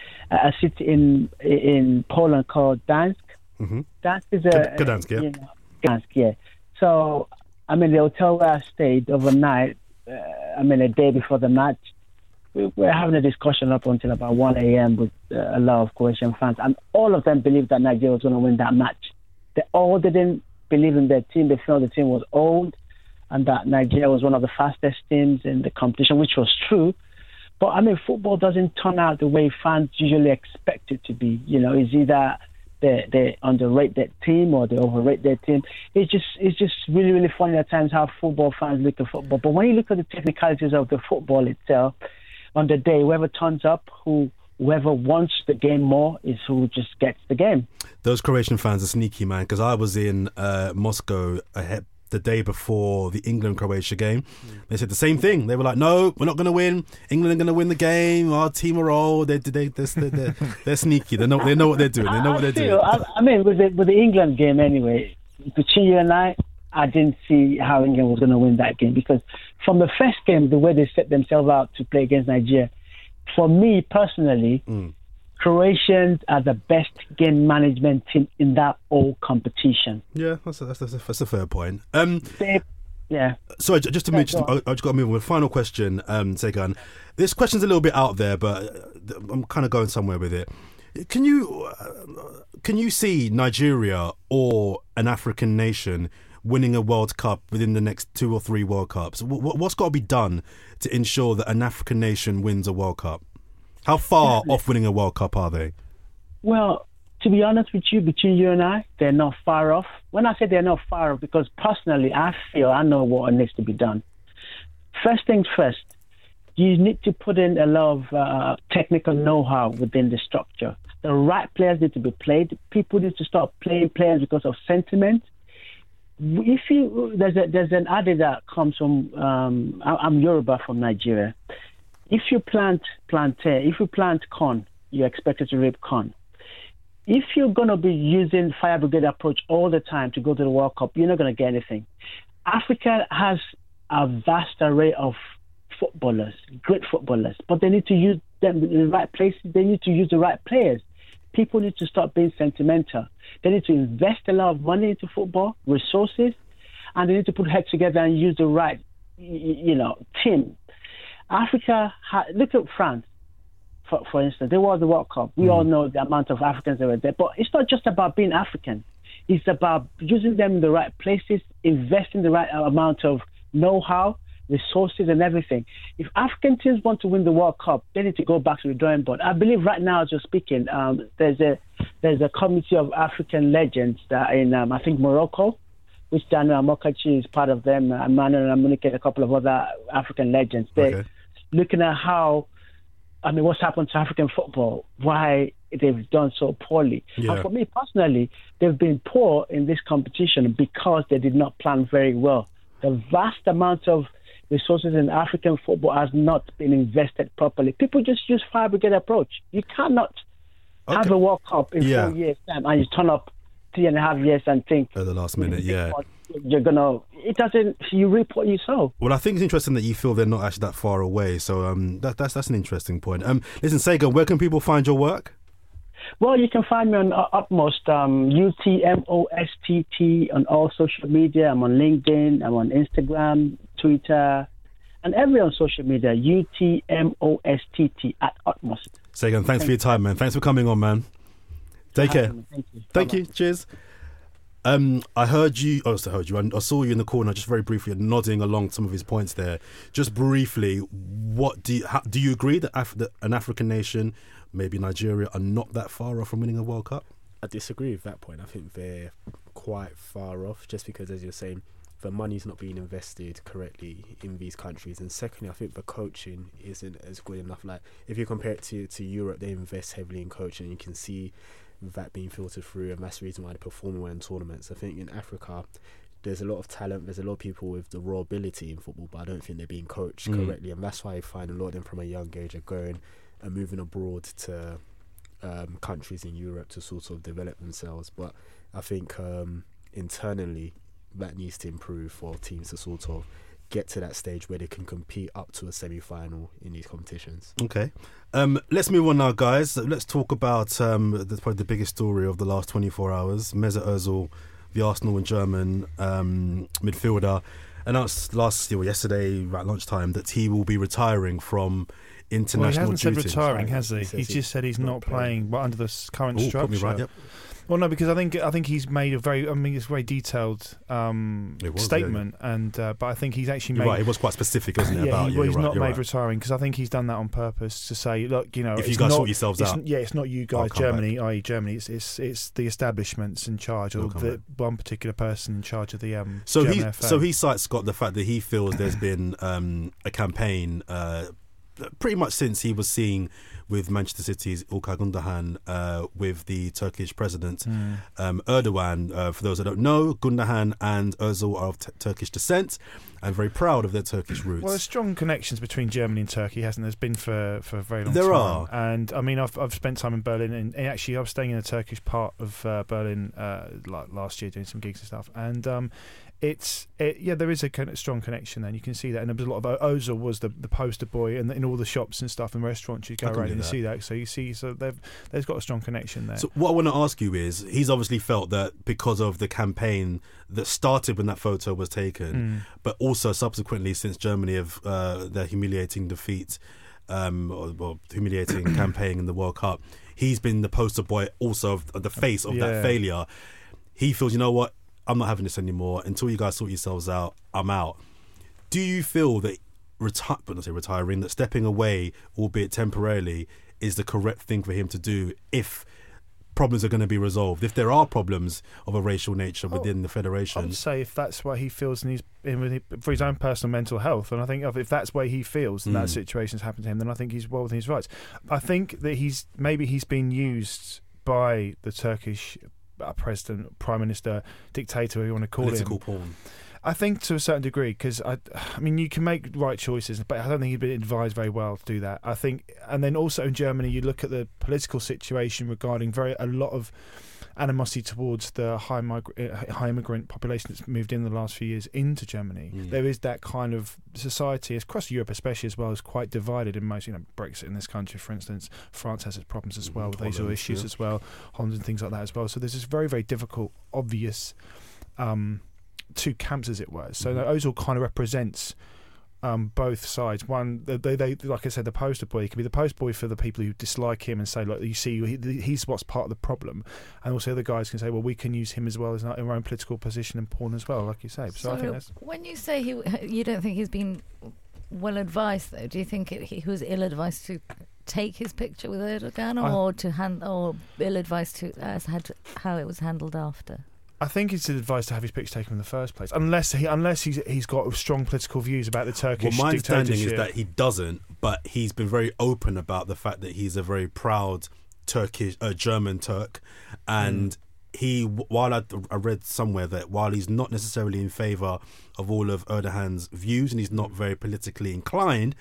a city in in Poland called Gdansk. Mm-hmm. Gdansk is a Gdansk, yeah. You know, Gdansk, yeah. So, I mean, the hotel where I stayed overnight, uh, I mean, a day before the match, we were having a discussion up until about one a.m. with uh, a lot of Croatian fans, and all of them believed that Nigeria was going to win that match. They all didn't believe in their team. They felt the team was old and that Nigeria was one of the fastest teams in the competition, which was true. But, I mean, football doesn't turn out the way fans usually expect it to be. You know, it's either they, they underrate their team or they overrate their team. It's just it's just really, really funny at times how football fans look at football. But when you look at the technicalities of the football itself, on the day, whoever turns up, who whoever wants the game more is who just gets the game. Those Croatian fans are sneaky, man, because I was in uh, Moscow ahead the day before the England-Croatia game. Mm. They said the same thing. They were like, no, we're not going to win. England are going to win the game. Our team are old. They, they, they're, they're, they're sneaky. They know, they know what they're doing. They know what they're doing. I, I mean, with the, with the England game anyway, between you and I, I didn't see how England was going to win that game because from the first game, the way they set themselves out to play against Nigeria, for me personally, mm. Croatians are the best game management team in that whole competition. Yeah, that's a, that's a, that's a fair point. Um, they, yeah. Sorry, just to yeah, move, just, I, I just got to move on with final question, um, Segun. This question's a little bit out there, but I'm kind of going somewhere with it. Can you uh, can you see Nigeria or an African nation winning a World Cup within the next two or three World Cups? What's got to be done to ensure that an African nation wins a World Cup? How far off winning a World Cup are they? Well, to be honest with you, between you and I, they're not far off. When I say they're not far off, because personally, I feel I know what needs to be done. First things first, you need to put in a lot of uh, technical know-how within the structure. The right players need to be played. People need to stop playing players because of sentiment. If you there's a, there's an adage that comes from um, I'm Yoruba from Nigeria. If you plant plantain, if you plant corn, you're expected to reap corn. If you're going to be using fire brigade approach all the time to go to the World Cup, you're not going to get anything. Africa has a vast array of footballers, great footballers, but they need to use them in the right places. They need to use the right players. People need to stop being sentimental. They need to invest a lot of money into football, resources, and they need to put heads together and use the right, you know, team. Africa, ha- look at France, for, for instance. They won the World Cup. We mm. all know the amount of Africans that were there. But it's not just about being African. It's about using them in the right places, investing the right amount of know-how, resources and everything. If African teams want to win the World Cup, they need to go back to the drawing board. I believe right now, as you're speaking, um, there's a there's a committee of African legends that in um, I think Morocco, which Daniel Amokachi is part of them. Uh, Emmanuel Amunike, a couple of other African legends. They're okay. looking at how, I mean, what's happened to African football, why they've done so poorly. Yeah. And for me personally, they've been poor in this competition because they did not plan very well. The vast amount of resources in African football has not been invested properly. People just use fire brigade approach. You cannot okay. have a World Cup in yeah. four years' time and you turn up three and a half years and think at the last minute, yeah, you're gonna. It doesn't. You reap what you sow. Well, I think it's interesting that you feel they're not actually that far away. So um, that, that's that's an interesting point. Um, listen, Sega, where can people find your work? Well, you can find me on uh, Utmost, um, U T M O S T T on all social media. I'm on LinkedIn, I'm on Instagram, Twitter, and every on social media, U T M O S T T at Utmost. Sagan, thanks Thank for your time, man. Thanks for coming on, man. Take care. Thank you. Thank Bye-bye. you. Cheers. Um, I heard you. Oh, I heard you. I, I saw you in the corner, just very briefly, nodding along some of his points there. Just briefly, what do you, how, do you agree that, Af- that an African nation, maybe Nigeria, are not that far off from winning a World Cup? I disagree with that point. I think they're quite far off, just because, as you're saying, the money's not being invested correctly in these countries. And secondly, I think the coaching isn't as good enough. Like, if you compare it to, to Europe, they invest heavily in coaching. You can see that being filtered through, and that's the reason why they're performing well in tournaments. I think in Africa, there's a lot of talent, there's a lot of people with the raw ability in football, but I don't think they're being coached mm. correctly. And that's why I find a lot of them from a young age are going and moving abroad to um, countries in Europe to sort of develop themselves. But I think um, internally, that needs to improve for teams to sort of get to that stage where they can compete up to a semi-final in these competitions. Okay. Um, let's move on now, guys. Let's talk about um, the, probably the biggest story of the last twenty-four hours. Mesut Ozil, the Arsenal and German um, midfielder, announced last year, yesterday at lunchtime, that he will be retiring from international well, he hasn't duty. said retiring, has he? He He's just said he's not playing, but under the current Ooh, structure. put me right, yep. Well, no, because I think I think he's made a very, I mean, it's a very detailed um, was, statement, yeah. and uh, but I think he's actually You're made. right, it was quite specific, isn't it? Yeah, about he, you? well, he's You're not right, you're made right. retiring because I think he's done that on purpose to say, look, you know, if it's you guys not, sort yourselves it's, out, yeah, it's not you I'll guys, come Germany, back. that is, Germany. It's it's it's the establishments in charge, or I'll come the back. one particular person in charge of the um. So German he F A. so he cites Scott the fact that he feels there's been um, a campaign uh, pretty much since he was seeing with Manchester City's Ilkay Gundogan uh, with the Turkish president mm. um, Erdogan. Uh, for those that don't know, Gundogan and Özil are of t- Turkish descent and very proud of their Turkish roots. Well, there's strong connections between Germany and Turkey, hasn't there? There's been for, for a very long there time. There are. And, I mean, I've I've spent time in Berlin, and, and actually I was staying in the Turkish part of uh, Berlin uh, like last year doing some gigs and stuff. And um, it's, it, yeah, there is a kind of strong connection there, and you can see that. And there was a lot of, Ozil was the, the poster boy in, the, in all the shops and stuff and restaurants you go around and you see that. So you see, so they've, there's got a strong connection there. So what I want to ask you is, he's obviously felt that because of the campaign that started when that photo was taken, Mm. but also subsequently since Germany have uh, their humiliating defeat um, or, or humiliating campaign in the World Cup, he's been the poster boy also of, of the face of Yeah. that failure. He feels, you know what, I'm not having this anymore. Until you guys sort yourselves out, I'm out. Do you feel that reti- but not say retiring, that stepping away, albeit temporarily, is the correct thing for him to do if problems are going to be resolved, if there are problems of a racial nature within the I federation. would say if that's what he feels and he's in with it for his own personal mental health, and I think if that's where he feels and Mm. that situation's happened to him, then I think he's well within his rights. I think that he's maybe he's been used by the Turkish uh, president, prime minister, dictator, whatever you want to call Political him. porn. I think to a certain degree, because I, I mean, you can make right choices, but I don't think he'd been advised very well to do that. I think, and then also in Germany, you look at the political situation regarding very a lot of animosity towards the high migra- high immigrant population that's moved in the last few years into Germany. Mm. There is that kind of society across Europe, especially as well, is quite divided in most. You know, Brexit in this country, for instance, France has its problems as well with these Holland, issues yeah. as well, Holland and things like that as well. So there's this very very difficult, obvious. Um, two camps, as it were. So Mhm. Ozil kind of represents um, both sides. One, they, they, they, like I said, the poster boy. He can be the poster boy for the people who dislike him and say, look, you see, he, he's what's part of the problem. And also the guys can say, well, we can use him as well as our own political position and porn as well, like you say. So, So I think that's... when you say he, you don't think he's been well advised, though, do you think it, he was ill advised to take his picture with Erdogan, I- or to hand, or ill advised to as had how it was handled after? I think it's advised to have his picture taken in the first place, unless he unless he's he's got strong political views about the Turkish Well, my understanding dictatorship. is that he doesn't, but he's been very open about the fact that he's a very proud Turkish, uh, German Turk, and Mm. he, while I, I read somewhere that while he's not necessarily in favour of all of Erdogan's views and he's not very politically inclined,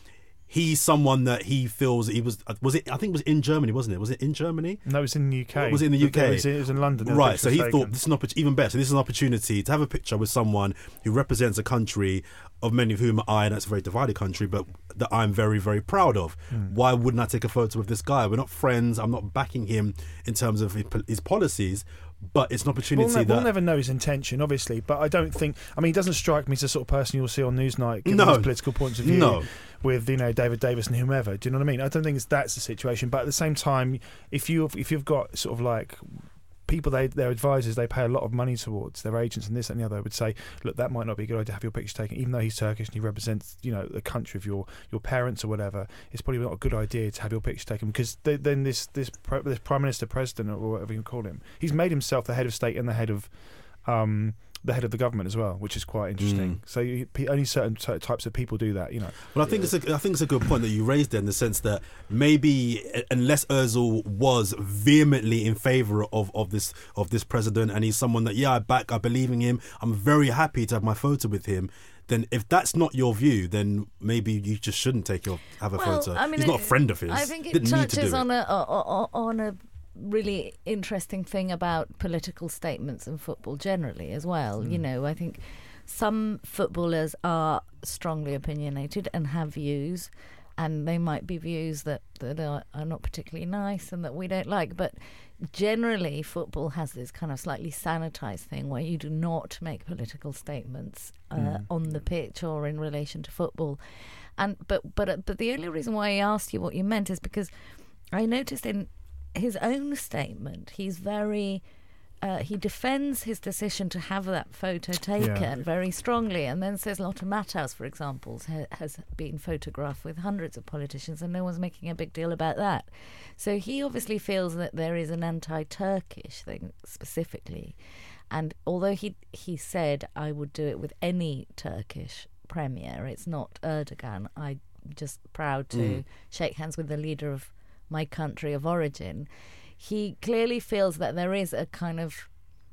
he's someone that he feels he was was it I think it was in Germany, wasn't it? Was it in Germany? No, it was in the U K. Was it in the U K? It was, it was in London. the Right, picture so was he taken. thought this is an opportunity, even better. This is an opportunity to have a picture with someone who represents a country of many of whom I, and that's a very divided country, but that I'm very, very proud of. Mm. Why wouldn't I take a photo with this guy? We're not friends. I'm not backing him in terms of his, his policies, but it's an opportunity We'll, ne- that we'll never know his intention, obviously, but I don't think. I mean, he doesn't strike me as the sort of person you'll see on Newsnight giving No. his political points of view No. with, you know, David Davis and whomever. Do you know what I mean? I don't think it's, that's the situation. But at the same time, if you if you've got sort of like people, they their advisors, they pay a lot of money towards their agents and this and the other, would say, look, that might not be a good idea to have your picture taken, even though he's Turkish and he represents, you know, the country of your, your parents or whatever. It's probably not a good idea to have your picture taken because th- then this this pre- this prime minister, president, or whatever you can call him, he's made himself the head of state and the head of um, the head of the government as well, which is quite interesting. Mm. So you, p- only certain t- types of people do that, you know. Well, I think it's a, I think it's a good point that you raised there in the sense that maybe uh, unless Özil was vehemently in favour of, of this of this president, and he's someone that yeah I back, I believe in him, I'm very happy to have my photo with him. Then if that's not your view, then maybe you just shouldn't take your have a Well, photo. I mean, he's not a it- friend of his. I think it Didn't need to touches do on it. a, a, a on a really interesting thing about political statements in football generally as well. Mm. You know, I think some footballers are strongly opinionated and have views, and they might be views that, that are, are not particularly nice and that we don't like. But generally, football has this kind of slightly sanitized thing where you do not make political statements uh, Mm. on the pitch or in relation to football. And but but uh, but the only reason why I asked you what you meant is because I noticed in his own statement, he's very. Uh, he defends his decision to have that photo taken Yeah. very strongly, and then says Lothar Matthaus, for example, ha- has been photographed with hundreds of politicians, and no one's making a big deal about that. So he obviously feels that there is an anti-Turkish thing specifically, and although he he said I would do it with any Turkish premier, it's not Erdogan. I'm just proud to Mm. shake hands with the leader of my country of origin. He clearly feels that there is a kind of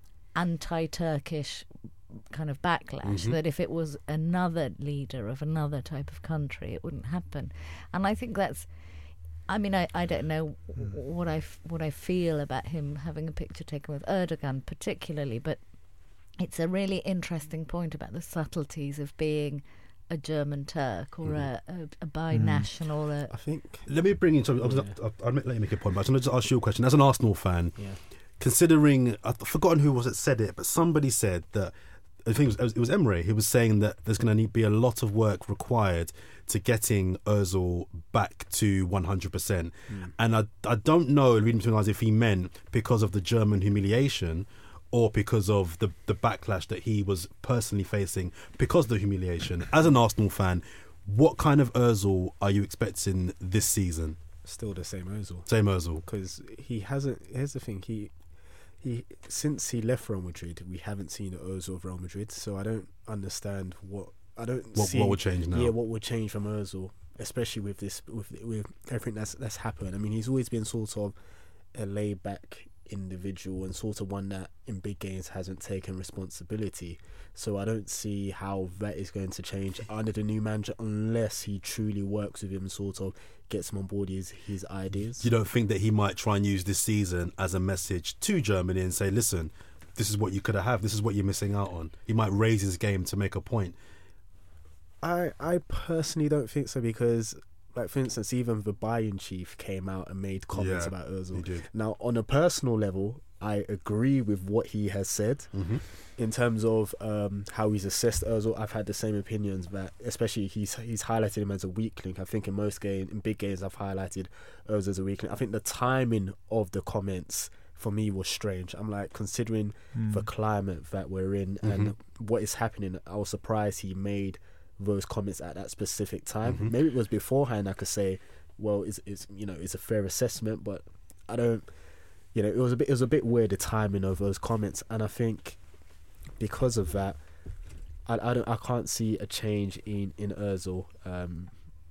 anti-Turkish kind of backlash, Mhm. that if it was another leader of another type of country, it wouldn't happen. And I think that's, I mean, I, I don't know what I, f- what I feel about him having a picture taken with Erdogan particularly, but it's a really interesting point about the subtleties of being a German Turk or a, a, a binational. A, I think. Let me bring in something. I'll, Yeah. I'll, I'll let you make a point, but I'm going to just ask you a question. As an Arsenal fan, Yeah. considering, I've forgotten who was it said it, but somebody said that, I think it was, it was Emre, he was saying that there's going to need be a lot of work required to getting Ozil back to one hundred percent. Mm. And I, I don't know, reading between the lines, if he meant because of the German humiliation or because of the, the backlash that he was personally facing because of the humiliation. As an Arsenal fan, what kind of Ozil are you expecting this season? Still the same Ozil. Same Ozil. Because he hasn't. Here's the thing. He he since he left Real Madrid, we haven't seen the Ozil of Real Madrid. So I don't understand what I don't What, see. what would change now? Yeah, what would change from Ozil, especially with this with with everything that's that's happened. I mean, he's always been sort of a laid back individual and sort of one that in big games hasn't taken responsibility. So I don't see how that is going to change under the new manager unless he truly works with him and sort of gets him on board his, his ideas. You don't think that he might try and use this season as a message to Germany and say, listen, this is what you could have, this is what you're missing out on? He might raise his game to make a point. I I personally don't think so, because like, for instance, even the Bayern chief came out and made comments Yeah, about Ozil. he did. Now, on a personal level, I agree with what he has said. Mm-hmm. In terms of um, how he's assessed Ozil, I've had the same opinions, but especially he's he's highlighted him as a weak link. I think in most games, in big games, I've highlighted Ozil as a weak link. I think the timing of the comments for me was strange. I'm like, considering Mm. the climate that we're in Mm-hmm. and what is happening, I was surprised he made those comments at that specific time. Mhm. Maybe it was beforehand. I could say, well, it's it's you know it's a fair assessment, but I don't. You know, it was a bit it was a bit weird, the timing of those comments, and I think because of that, I, I don't I can't see a change in in Ozil. Um,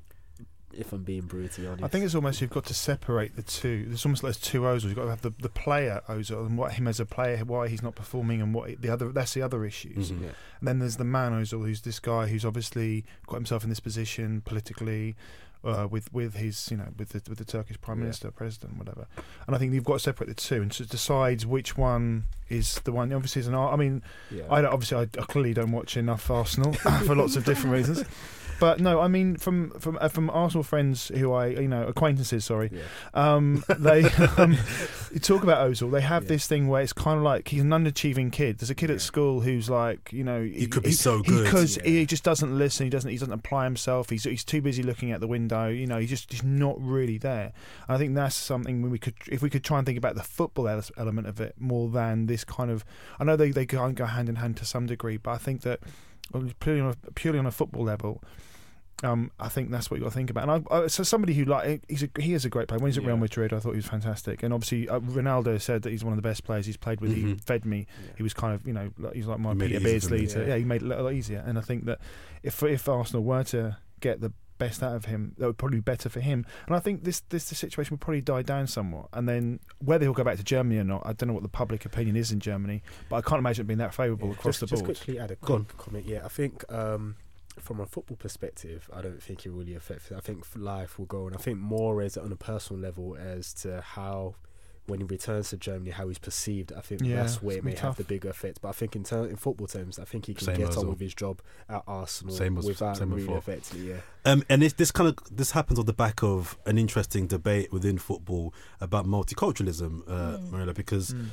if I'm being brutally honest, I think it's almost you've got to separate the two. There's almost like two Ozils. You've got to have the, the player Ozil and what him as a player, why he's not performing, and what the other. That's the other issues. Mhm. Yeah. And then there's the man Ozil, who's this guy who's obviously got himself in this position politically, uh, with with his you know with the with the Turkish prime Yeah. minister, president, whatever. And I think you've got to separate the two and to decide which one is the one. Obviously, is an. I mean, Yeah. I don't, obviously I, I clearly don't watch enough Arsenal for lots of different reasons. But no, I mean from from uh, from Arsenal friends who I you know acquaintances, sorry, Yeah. um, they um, you talk about Ozil. They have Yeah. this thing where it's kind of like he's an underachieving kid. There's a kid Yeah. at school who's like you know He could be so good. because Yeah. he just doesn't listen. He doesn't he doesn't apply himself. He's he's too busy looking out the window. You know, he's just he's not really there. And I think that's something when we could if we could try and think about the football ele- element of it more than this kind of. I know they they go go hand in hand to some degree, but I think that purely on a, purely on a football level. Um, I think that's what you got to think about. And I, I, so somebody who like he's a, he is a great player. When he's at Real Yeah. Madrid, I thought he was fantastic. And obviously, uh, Ronaldo said that he's one of the best players he's played with. He Mhm. fed me. Yeah. He was kind of you know like, he's like my He made Peter it easy for Beardsley. me. To, Yeah. yeah, he made it a lot easier. And I think that if if Arsenal were to get the best out of him, that would probably be better for him. And I think this this the situation would probably die down somewhat. And then whether he'll go back to Germany or not, I don't know what the public opinion is in Germany, but I can't imagine it being that favourable Yeah, across just, the just board. quickly add a Go on. quick comment. Yeah, I think um, from a football perspective, I don't think it really affects it. I think life will go, and I think more as on a personal level as to how when he returns to Germany, how he's perceived. I think Yeah, that's where it's it may gonna be have the tough. bigger effect. But I think in ter- in football terms, I think he can Same get Ozil. on with his job at Arsenal Same as- without same really before. affecting it. Yeah. Um, and this, this kind of this happens on the back of an interesting debate within football about multiculturalism, uh, Mm. Marilla, because Mm.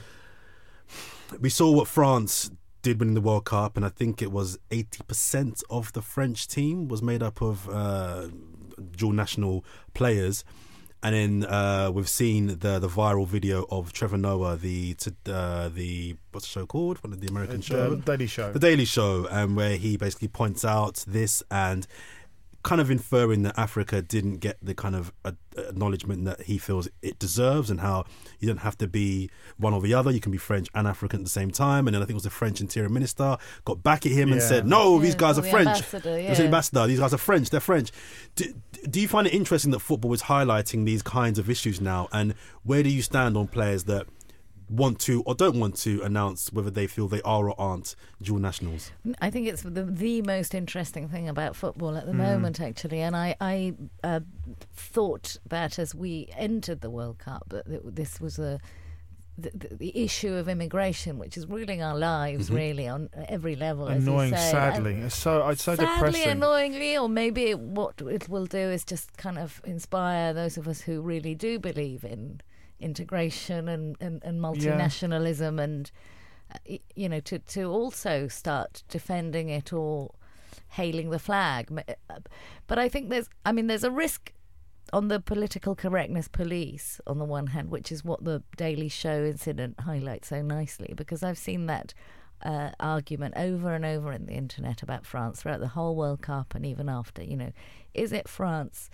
we saw what France did winning the World Cup, and I think it was eighty percent of the French team was made up of uh, dual national players. And then uh, we've seen the the viral video of Trevor Noah, the to, uh, the what's the show called? What the American show? The Daily Show. The Daily Show, and where he basically points out this and kind of inferring that Africa didn't get the kind of uh, acknowledgement that he feels it deserves, and how you don't have to be one or the other. You can be French and African at the same time. And then I think it was the French Interior Minister got back at him and Yeah. said, "No, these Yeah, guys or are the French." ambassador, It was the yeah. ambassador. These guys are French. They're French. Do, do you find it interesting that football is highlighting these kinds of issues now? And where do you stand on players that want to or don't want to announce whether they feel they are or aren't dual nationals? I think it's the, the most interesting thing about football at the Mm. moment, actually. And I, I uh, thought that as we entered the World Cup, that th- this was a the, the, the issue of immigration, which is ruling our lives, Mhm. really, on every level. as you Annoying, say. sadly. And It's so it's so sadly, depressing. annoyingly, or maybe it, what it will do is just kind of inspire those of us who really do believe in integration and, and, and multinationalism and uh, y- you know to, to also start defending it or hailing the flag. M- uh, But I think there's I mean there's a risk on the political correctness police on the one hand, which is what the Daily Show incident highlights so nicely, because I've seen that uh, argument over and over in the internet about France throughout the whole World Cup and even after. You know, is it France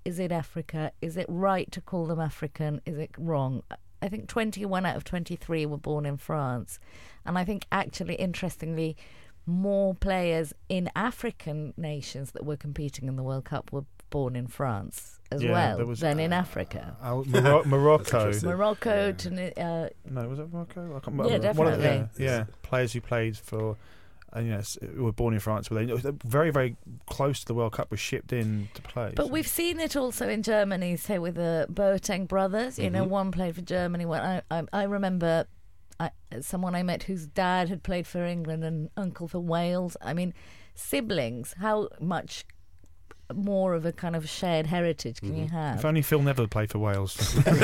Is it Africa? Is it right to call them African? Is it wrong? I think twenty-one out of twenty-three were born in France. And I think actually, interestingly, more players in African nations that were competing in the World Cup were born in France as Yeah, well there was, than in uh, Africa. Al- Moro- Morocco. interesting. Morocco, Yeah. Tuni- uh, No, was it Morocco? I can't Yeah, remember. One of the- definitely. yeah, yeah, players who played for, and yes, who were born in France. Were they very, very close to the World Cup? Was shipped in to play. But so. we've seen it also in Germany, say with the Boateng brothers. You know, Mhm. one played for Germany. When I, I, I remember I, someone I met whose dad had played for England and uncle for Wales. I mean, siblings. How much more of a kind of shared heritage can you If have? only Phil Neville played for Wales.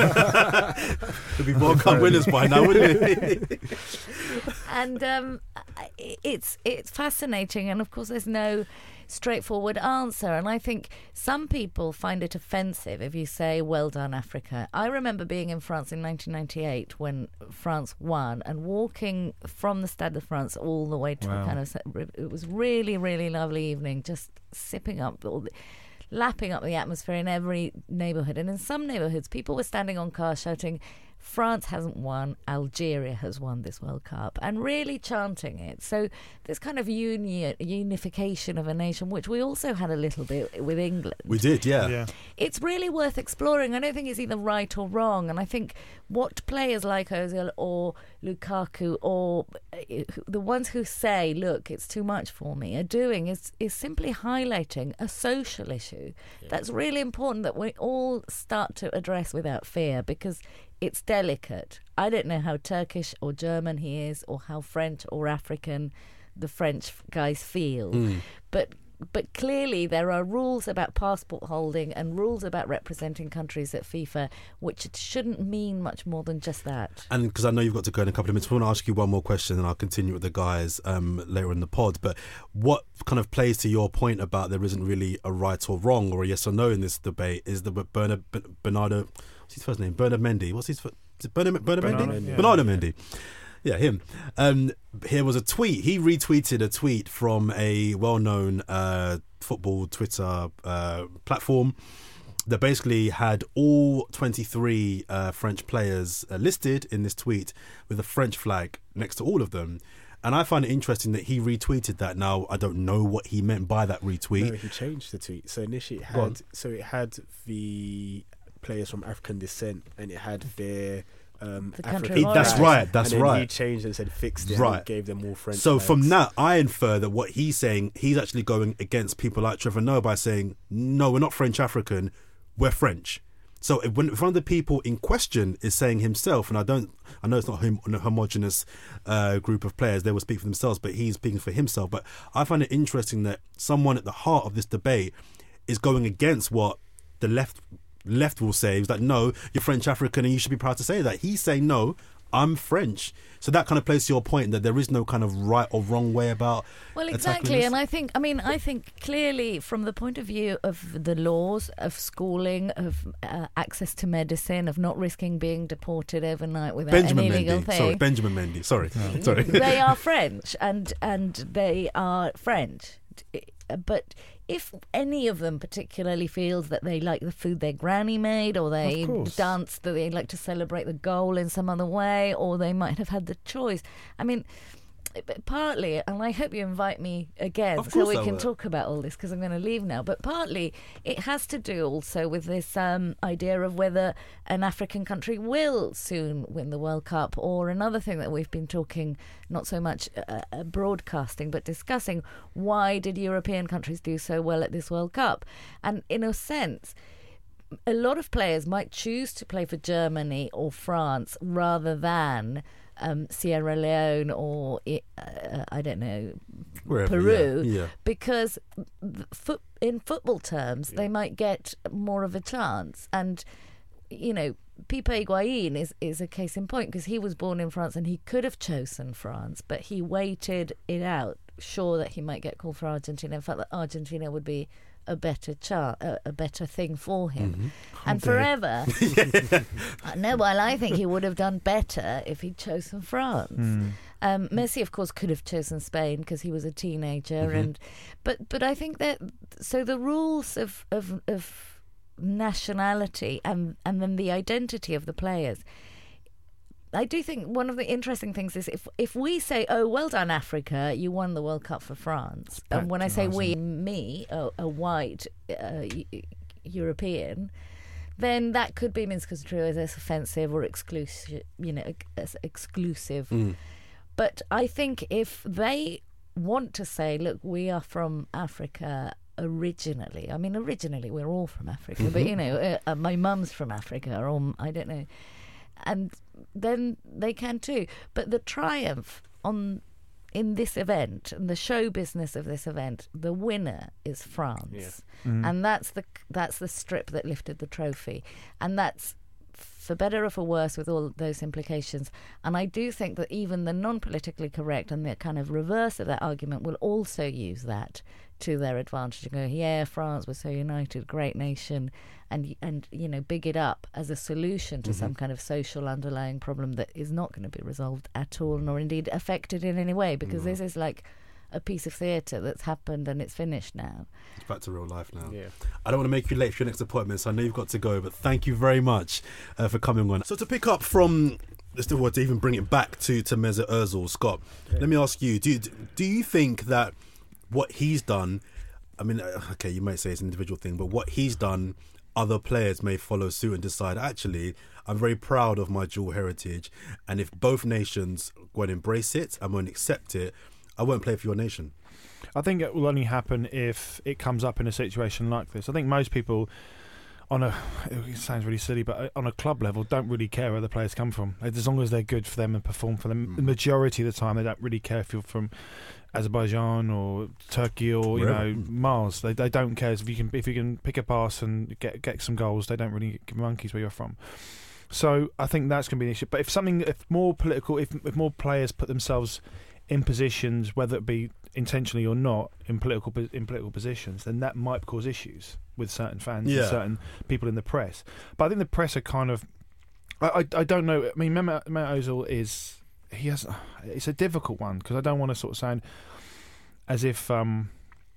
There'd be World Cup winners by now, wouldn't it? And um, I- it's it's fascinating, and of course, there's no straightforward answer. And I think some people find it offensive if you say, well done, Africa. I remember being in France in nineteen ninety-eight when France won and walking from the Stade de France all the way to Wow. the kind of, it was really, really lovely evening, just sipping up all the, lapping up the atmosphere in every neighbourhood. And in some neighbourhoods, people were standing on cars shouting, France hasn't won, Algeria has won this World Cup, and really chanting it. So this kind of uni- unification of a nation, which we also had a little bit with England. We did, yeah. yeah. It's really worth exploring. I don't think it's either right or wrong. And I think what players like Ozil or Lukaku or uh, the ones who say, look, it's too much for me, are doing is, is simply highlighting a social issue that's really important that we all start to address without fear, because it's delicate. I don't know how Turkish or German he is, or how French or African the French guys feel. Mm. But but clearly there are rules about passport holding and rules about representing countries at FIFA, which shouldn't mean much more than just that. And because I know you've got to go in a couple of minutes, I want to ask you one more question and I'll continue with the guys um, later in the pod. But what kind of plays to your point about there isn't really a right or wrong or a yes or no in this debate is the Bernard, Bernardo, what's his first name? Bernard Mendy. What's his first Is it Bernard, Bernard Bernardo, Mendy? yeah. Bernardo Mendy. Yeah, him. Um, here was a tweet. He retweeted a tweet from a well-known uh, football Twitter uh, platform that basically had all twenty-three uh, French players uh, listed in this tweet with a French flag next to all of them. And I find it interesting that he retweeted that. Now, I don't know what he meant by that retweet. No, he changed the tweet. So initially it Go on. had so it had the players from African descent and it had their um, The country African of That's origin. flags. right, that's and then right. He changed and said fixed it. Right. And gave them all French. So flags. from that, I infer that what he's saying, he's actually going against people like Trevor Noah by saying, no, we're not French African, we're French. So if, when, if one of the people in question is saying himself, and I don't, I know it's not hom- a homogenous uh, group of players, they will speak for themselves, but he's speaking for himself. But I find it interesting that someone at the heart of this debate is going against what the left left will say. He's like, no, you're French African and you should be proud to say that. He's saying, no, I'm French. So that kind of plays to your point that there is no kind of right or wrong way about Well, attacking exactly, this. and I think, I mean, I think clearly from the point of view of the laws, of schooling, of uh, access to medicine, of not risking being deported overnight without Benjamin any legal Mendy. thing. Sorry, Benjamin Mendy. Sorry, sorry. They are French, and and they are French. But if any of them particularly feels that they like the food their granny made, or they Of course. dance, that they like to celebrate the goal in some other way, or they might have had the choice. I mean, but partly, and I hope you invite me again Of so course we I can will. talk about all this, because I'm going to leave now, but partly it has to do also with this um, idea of whether an African country will soon win the World Cup, or another thing that we've been talking, not so much uh, uh, broadcasting, but discussing, why did European countries do so well at this World Cup? And in a sense, a lot of players might choose to play for Germany or France rather than um, Sierra Leone or uh, I don't know, Wherever, Peru, yeah, yeah. because th- foot, in football terms, they might get more of a chance. And you know, Pipe Higuain is, is a case in point, because he was born in France and he could have chosen France, but he waited it out, sure that he might get called for Argentina. In fact, that Argentina would be a better char- a, a better thing for him. Mm-hmm. And forever. Uh, no, well, I think he would have done better if he'd chosen France. Mm. Um, Messi, of course, could have chosen Spain because he was a teenager, Mm-hmm. and but but I think that so the rules of of, of nationality and, and then the identity of the players. I do think one of the interesting things is if if we say, oh, well done, Africa, you won the World Cup for France. And when I say we, me, a, a white uh, European, then that could be misconstrued as offensive or exclusive, you know, as exclusive. Mm. But I think if they want to say, look, we are from Africa originally. I mean, originally we're all from Africa, mm-hmm. but, you know, uh, my mum's from Africa, or I don't know. And then they can too. But the triumph on in this event, and the show business of this event, the winner is France. Yeah. Mm. And that's the that's the strip that lifted the trophy. And that's, for better or for worse, with all those implications. And I do think that even the non-politically correct and the kind of reverse of that argument will also use that to their advantage and go, yeah, France was so united, great nation, and, and you know, big it up as a solution to mm-hmm. some kind of social underlying problem that is not going to be resolved at all, nor indeed affected in any way, because mm-hmm. this is like a piece of theatre that's happened and it's finished now. It's back to real life now. Yeah. I don't want to make you late for your next appointment, so I know you've got to go, but thank you very much uh, for coming on. So to pick up from, to even bring it back to, to Mesut Ozil, Scott, yeah. let me ask you, do, do you think that what he's done, I mean, okay, you might say it's an individual thing, but what he's done, other players may follow suit and decide, actually, I'm very proud of my dual heritage, and if both nations go and embrace it and won't accept it, I won't play for your nation. I think it will only happen if it comes up in a situation like this. I think most people, on a, it sounds really silly, but on a club level, don't really care where the players come from. As long as they're good for them and perform for them, mm. the majority of the time, they don't really care if you're from Azerbaijan or Turkey or you really? know Mars. They they don't care if you can if you can pick a pass and get get some goals. They don't really give monkeys where you're from. So I think that's going to be an issue. But if something, if more political, if if more players put themselves in positions, whether it be intentionally or not, in political in political positions, then that might cause issues with certain fans yeah. and certain people in the press. But I think the press are kind of, I I, I don't know. I mean, Mesut Ozil is. He has. It's a difficult one because I don't want to sort of sound as if um,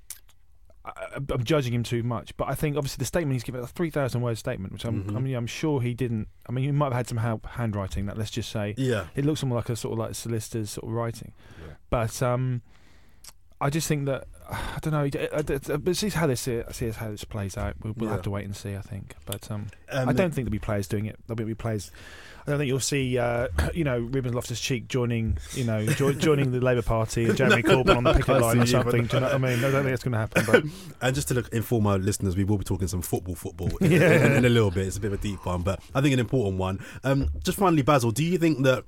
I, I'm judging him too much. But I think obviously the statement he's given, a three thousand word statement, which I'm, mm-hmm. I mean, I'm sure he didn't. I mean, he might have had some help handwriting. That let's just say, yeah, it looks more like a sort of like solicitor's sort of writing. Yeah. But um, I just think that I don't know. But see how this see how this plays out. We'll, we'll yeah. have to wait and see. I think, but um, um, I don't think there'll be players doing it. There'll be players. I don't think you'll see, uh, you know, Ruben Loftus-Cheek joining, you know, jo- joining the Labour Party and Jeremy no, Corbyn no, on the picket line or you, something. Do you know what I mean? I don't think that's going to happen. But and just to look, inform our listeners, we will be talking some football, football in, yeah. in, in a little bit. It's a bit of a deep one, but I think an important one. Um, just finally, Basil, do you think that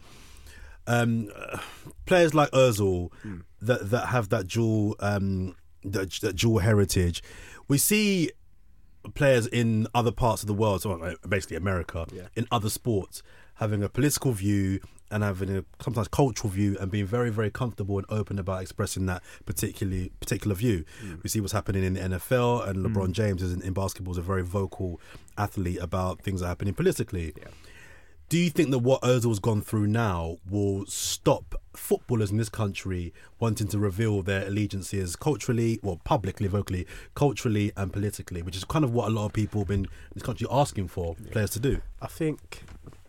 um, uh, players like Ozil mm. that that have that dual um, that, that dual heritage, we see players in other parts of the world, so basically America, yeah. in other sports, having a political view and having a sometimes cultural view and being very, very comfortable and open about expressing that particularly particular view. Mm. We see what's happening in the N F L, and LeBron mm. James is in, in basketball is a very vocal athlete about things that are happening politically. Yeah. Do you think that what Ozil's gone through now will stop footballers in this country wanting to reveal their allegiances culturally, well, publicly, vocally, culturally and politically, which is kind of what a lot of people have been in this country asking for yeah. players to do? I think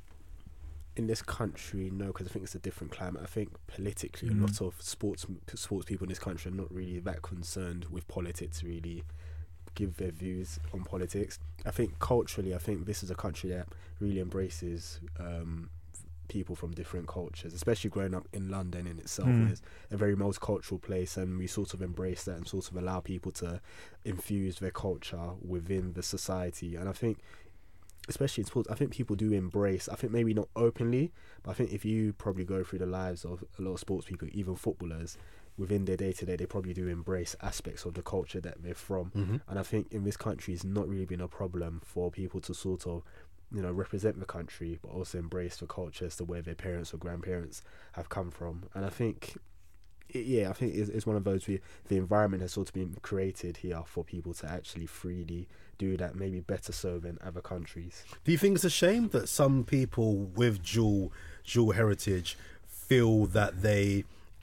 in this country, no, because I think it's a different climate. I think politically, mm. a lot of sports sports people in this country are not really that concerned with politics, really give their views on politics. I think culturally, I think this is a country that really embraces um, people from different cultures, especially growing up in London in itself. Mm. It's a very multicultural place, and we sort of embrace that and sort of allow people to infuse their culture within the society. And I think, especially in sports, I think people do embrace, I think maybe not openly, but I think if you probably go through the lives of a lot of sports people, even footballers, within their day-to-day, they probably do embrace aspects of the culture that they're from. Mm-hmm. And I think in this country, it's not really been a problem for people to sort of, you know, represent the country, but also embrace the culture as to where their parents or grandparents have come from. And I think, it, yeah, I think it's, it's one of those where the environment has sort of been created here for people to actually freely do that, maybe better so than other countries. Do you think it's a shame that some people with dual dual heritage feel that they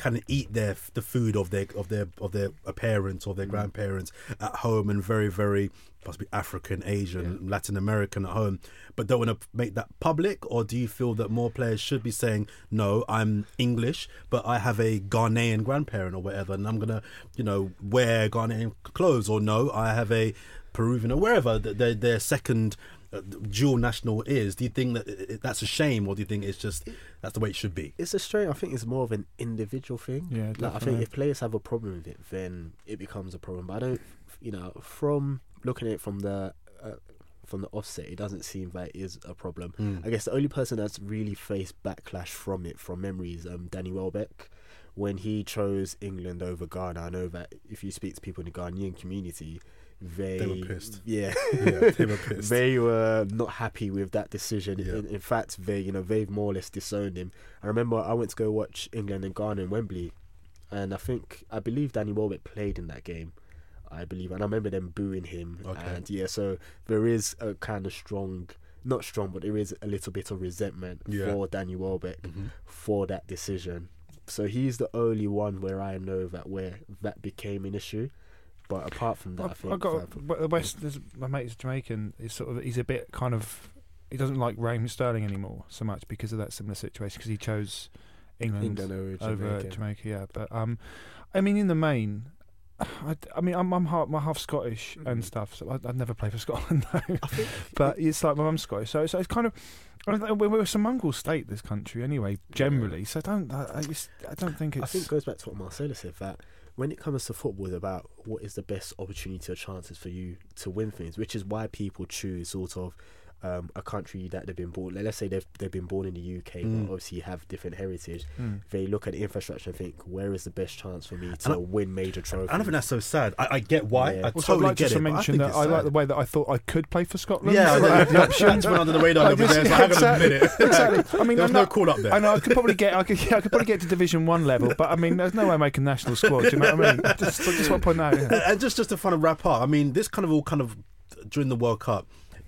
kind of eat their the food of their of their of their parents or their mm. grandparents at home, and very very possibly African, Asian, yeah. Latin American at home, but don't want to make that public? Or do you feel that more players should be saying, no, I'm English, but I have a Ghanaian grandparent or whatever, and I'm gonna, you know, wear Ghanaian clothes, or no, I have a Peruvian or wherever their their second uh, dual national is? Do you think that it, that's a shame, or do you think it's just that's the way it should be? It's a strain. I think it's more of an individual thing. Yeah, like, I think if players have a problem with it, then it becomes a problem. But I don't, you know, from looking at it from the uh, from the offset, it doesn't seem like it is a problem. Mm. I guess the only person that's really faced backlash from it, from memory, is um, Danny Welbeck. When he chose England over Ghana, I know that if you speak to people in the Ghanaian community, they, they were pissed. Yeah, yeah they were pissed. They were not happy with that decision. Yeah. In, in fact, they, you know, they've more or less disowned him. I remember I went to go watch England and Ghana in Wembley, and I think I believe Danny Welbeck played in that game. I believe, and I remember them booing him. Okay. And yeah, so there is a kind of strong, not strong, but there is a little bit of resentment yeah. for Danny Welbeck mm-hmm. for that decision. So he's the only one where I know that where that became an issue. But apart from that, I, I think I got the West. My mate's Jamaican. Is sort of he's a bit kind of he doesn't like Raheem Sterling anymore so much because of that similar situation, because he chose England, England over, over Jamaica. Jamaica. Yeah, but um, I mean in the main. I, I mean, I'm I'm half, I'm half Scottish mm. and stuff, so I'd, I'd never play for Scotland though. But it's like my mum's Scottish, so so it's kind of I don't, we're, we're a mongrel state, this country anyway, generally. Yeah. So I don't I, I just I don't think it's. I think it goes back to what Marcelo said, that when it comes to football, it's about what is the best opportunity or chances for you to win things, which is why people choose sort of. Um, a country that they've been born, let's say they've they've been born in the U K, mm. but obviously have different heritage. Mm. They look at the infrastructure and think, where is the best chance for me to I, win major trophies? I don't think that's so sad. I, I get why. Yeah. I also, totally I'd like get to it. mention I that I like the way that I thought I could play for Scotland. Yeah, so I had the options. went under the radar over there. So exactly, I admit it. Exactly. I mean, there's I'm no not, call up there. I know I could probably get. I could. Yeah, I could probably get to Division One level, but I mean, there's no way making national squad. Do you know what I mean? Just, I just want to point out. Yeah. And just just to kind of wrap up, I mean, this kind of all kind of during the World Cup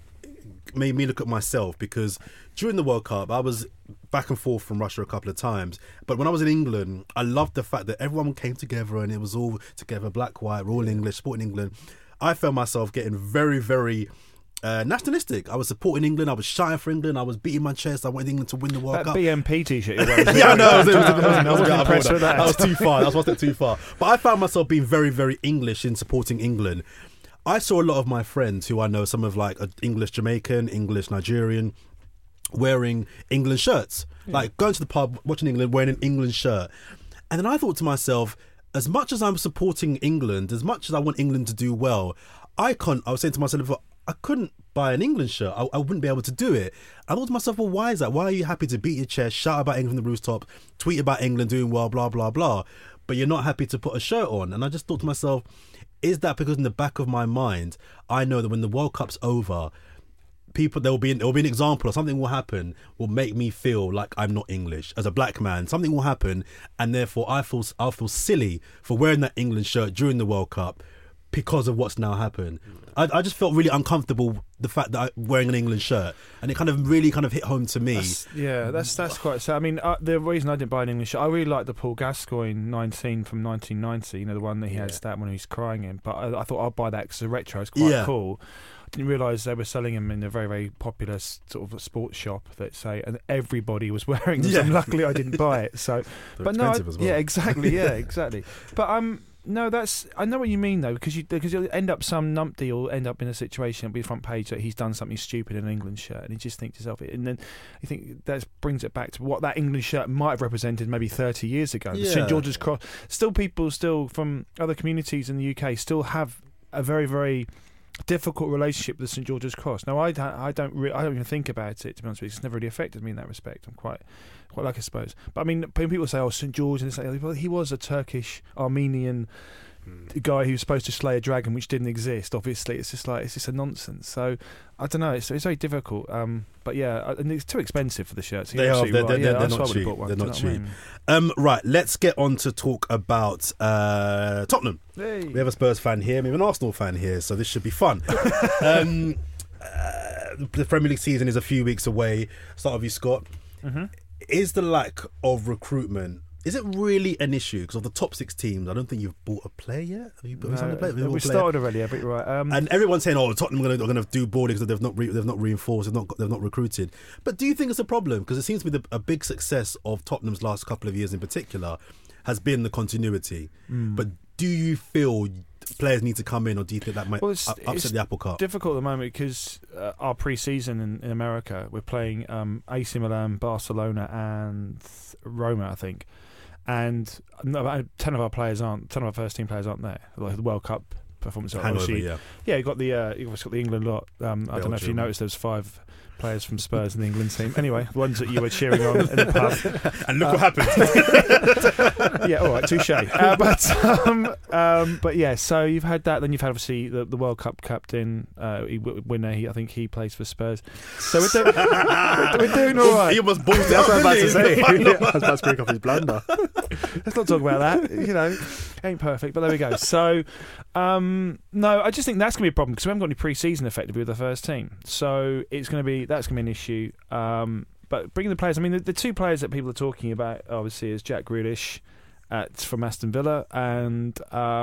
made me look at myself, because during the World Cup I was back and forth from Russia a couple of times, but when I was in England I loved the fact that everyone came together and it was all together, black, white, we're all English, supporting England. I found myself getting very very uh, nationalistic. I was supporting England, I was shouting for England, I was beating my chest, I wanted England to win the World that Cup. B M P t-shirt you're wearing, yeah I know, it was, it was, it was, I wasn't impressed with that. That was too far, that was one step too far, but I found myself being very very English in supporting England. I saw a lot of my friends who I know, some of like English Jamaican, English Nigerian, wearing England shirts. Yeah. Like going to the pub, watching England, wearing an England shirt. And then I thought to myself, as much as I'm supporting England, as much as I want England to do well, I can't, I was saying to myself, I couldn't buy an England shirt. I, I wouldn't be able to do it. I thought to myself, well, why is that? Why are you happy to beat your chest, shout about England from the rooftop, tweet about England doing well, blah, blah, blah, but you're not happy to put a shirt on? And I just thought to myself, is that because in the back of my mind, I know that when the World Cup's over, people there will be an, there will be an example or something will happen will make me feel like I'm not English as a black man. Something will happen, and therefore I feel I'll feel silly for wearing that England shirt during the World Cup because of what's now happened. I, I just felt really uncomfortable the fact that I'm wearing an England shirt, and it kind of really kind of hit home to me. That's, yeah, that's that's quite sad. I mean, uh, the reason I didn't buy an English shirt, I really like the Paul Gascoigne nineteen from nineteen ninety. You know, the one that he yeah. has that when he's crying in. But I, I thought I'll buy that because the retro is quite yeah. cool. I didn't realise they were selling them in a very, very popular sort of sports shop that say, and everybody was wearing them. Yeah. So luckily, I didn't buy it. So, They're but no, I, as well. yeah, exactly, yeah, exactly. But um. No, that's I know what you mean though, because you because you'll end up some numpty will end up in a situation, it'll be the front page that he's done something stupid in an England shirt, and you just think to yourself, and then you think that brings it back to what that England shirt might have represented maybe thirty years ago. Yeah. St George's Cross. Still, people still from other communities in the U K still have a very very difficult relationship with St George's Cross. Now, I don't, I don't, re- I don't even think about it, to be honest with you. It's never really affected me in that respect. I'm quite, quite lucky, I suppose. But I mean, when people say, "Oh, St George," and it's like, well, he was a Turkish Armenian mm. guy who was supposed to slay a dragon, which didn't exist. Obviously, it's just like it's just a nonsense. So I don't know. It's it's very difficult. Um, but yeah, and it's too expensive for the shirts. They are. They're, right. they're, yeah, they're that's not why I cheap. bought one. They're Do not you know cheap. what I mean? Um, right, let's get on to talk about uh, Tottenham. Hey. We have a Spurs fan here, we have an Arsenal fan here, so this should be fun. um, uh, the Premier League season is a few weeks away. Start with you, Scott. Mm-hmm. Is the lack of recruitment is it really an issue? Because of the top six teams, I don't think you've bought a player yet. Have you bought No, a player? Have you bought we a player? started already, I think you're right. Um, And everyone's saying, "Oh, Tottenham are going to do boarding because they've not re- they've not reinforced, they've not got, they've not recruited." But do you think it's a problem? Because it seems to be the, a big success of Tottenham's last couple of years, in particular, has been the continuity. mm. But do you feel players need to come in, or do you think that might Well, it's- up- upset it's the apple cart? difficult at the moment because uh, our pre-season in, in America, we're playing um, A C Milan, Barcelona, and Roma, I think. And no, about ten of our players aren't. Ten of our first team players aren't there. Like the World Cup performance. Hangover, obviously, yeah. yeah, you got the uh, you got the England lot. Um, I don't know if you Belgium. noticed, there's five players from Spurs in the England team. Anyway, the ones that you were cheering on in the pub. And look Uh, what happened. Yeah, all right, touche. Uh, but um, um, but yeah, so you've had that. Then you've had obviously the, the World Cup captain, uh, he, winner. He, I think he plays for Spurs. So we're, do- we're doing all right. He almost balls That's what I'm about to didn't say. he? I was about to bring up his blunder. Let's not talk about that. You know, ain't perfect, but there we go. So, um, no, I just think that's going to be a problem because we haven't got any pre-season effectively with the first team. So it's going to be that's going to be an issue. Um, but bringing the players, I mean, the, the two players that people are talking about obviously is Jack Grealish at from Aston Villa and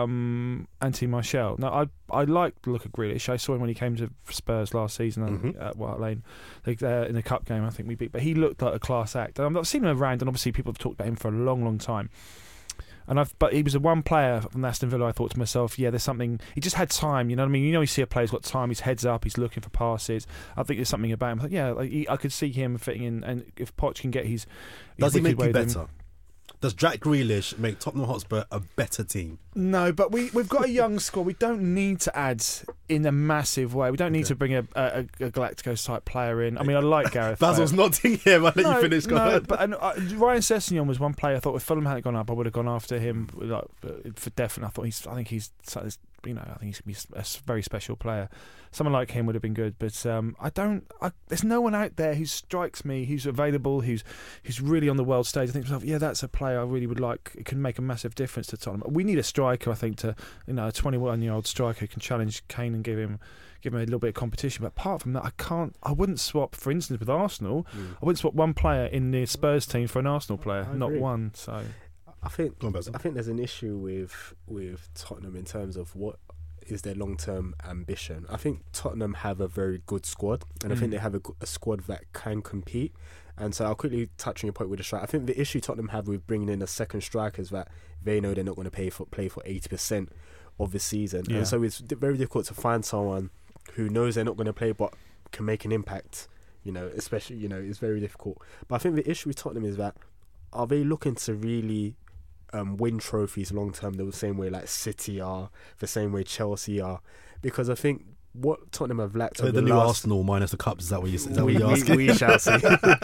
um, Anthony Martial. Now, I I like the look of Grealish. I saw him when he came to Spurs last season Mhm. at White Lane like, uh, in the cup game. I think we beat, but he looked like a class act. And I've seen him around, and obviously people have talked about him for a long, long time. And I've, but he was the one player from Aston Villa. I thought to myself, yeah, there's something. He just had time. You know what I mean? You know, you see a player's got time. His head's up. He's looking for passes. I think there's something about him. Like, yeah, like he, I could see him fitting in. And if Poch can get his, his Does he make wicked you way with him- better? Does Jack Grealish make Tottenham Hotspur a better team? No, but we we've got a young squad. We don't need to add in a massive way. We don't need Okay. to bring a, a, a Galacticos type player in. I mean, I like Gareth. Basil's Bale. nodding here. I'll let no, you finish. Go no, ahead. but and, uh, Ryan Sessegnon was one player. I thought if Fulham hadn't gone up, I would have gone after him like, for definite. I thought he's. I think he's. You know, I think he's going to be a very special player. Someone like him would have been good, but um, I don't. I, there's no one out there who strikes me, who's available, who's who's really on the world stage. I think to myself, yeah, that's a player I really would like. It can make a massive difference to Tottenham. We need a striker, I think, to you know, a twenty-one-year-old striker who can challenge Kane and give him give him a little bit of competition. But apart from that, I can't. I wouldn't swap, for instance, with Arsenal. Mm. I wouldn't swap one player in the Spurs team for an Arsenal player, I not agree. one. So I think Go on, Basil. I think there's an issue with with Tottenham in terms of what is their long term ambition. I think Tottenham have a very good squad, and I think Mm. they have a, g- a squad that can compete. And so I'll quickly touch on your point with the strike. I think the issue Tottenham have with bringing in a second striker is that they know they're not going to pay for play for eighty percent of the season, Yeah. and so it's d- very difficult to find someone who knows they're not going to play but can make an impact. You know, especially you know it's very difficult. But I think the issue with Tottenham is that are they looking to really um, win trophies long term the same way like City are, the same way Chelsea are? Because I think what Tottenham have lacked So over the the new last Arsenal minus the cups. Is that what you? Is that what we, you're we, asking? we shall see.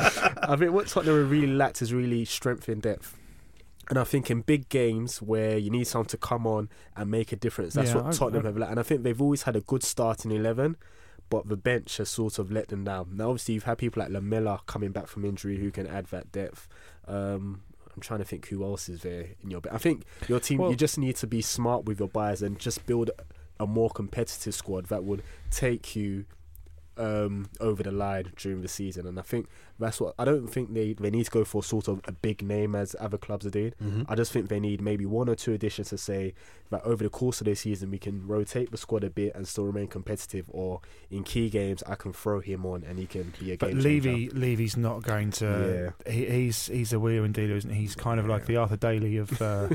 I think what Tottenham have really lacked is really strength in depth. And I think in big games where you need someone to come on and make a difference, that's Yeah, what I- Tottenham I- have lacked. And I think they've always had a good starting eleven, but the bench has sort of let them down. Now, obviously, you've had people like Lamela coming back from injury who can add that depth. Um, I'm trying to think who else is there in your bench. I think your team, Well- you just need to be smart with your buyers and just build a more competitive squad that would take you um, over the line during the season. And I think that's what I don't think they, they need to go for sort of a big name as other clubs are doing. Mhm. I just think they need maybe one or two additions to say that over the course of the season we can rotate the squad a bit and still remain competitive, or in key games I can throw him on and he can be a But game Levy, changer. Levy's not going to. He, he's he's a wheeler and dealer, isn't he? He's kind of like the Arthur Daly of uh,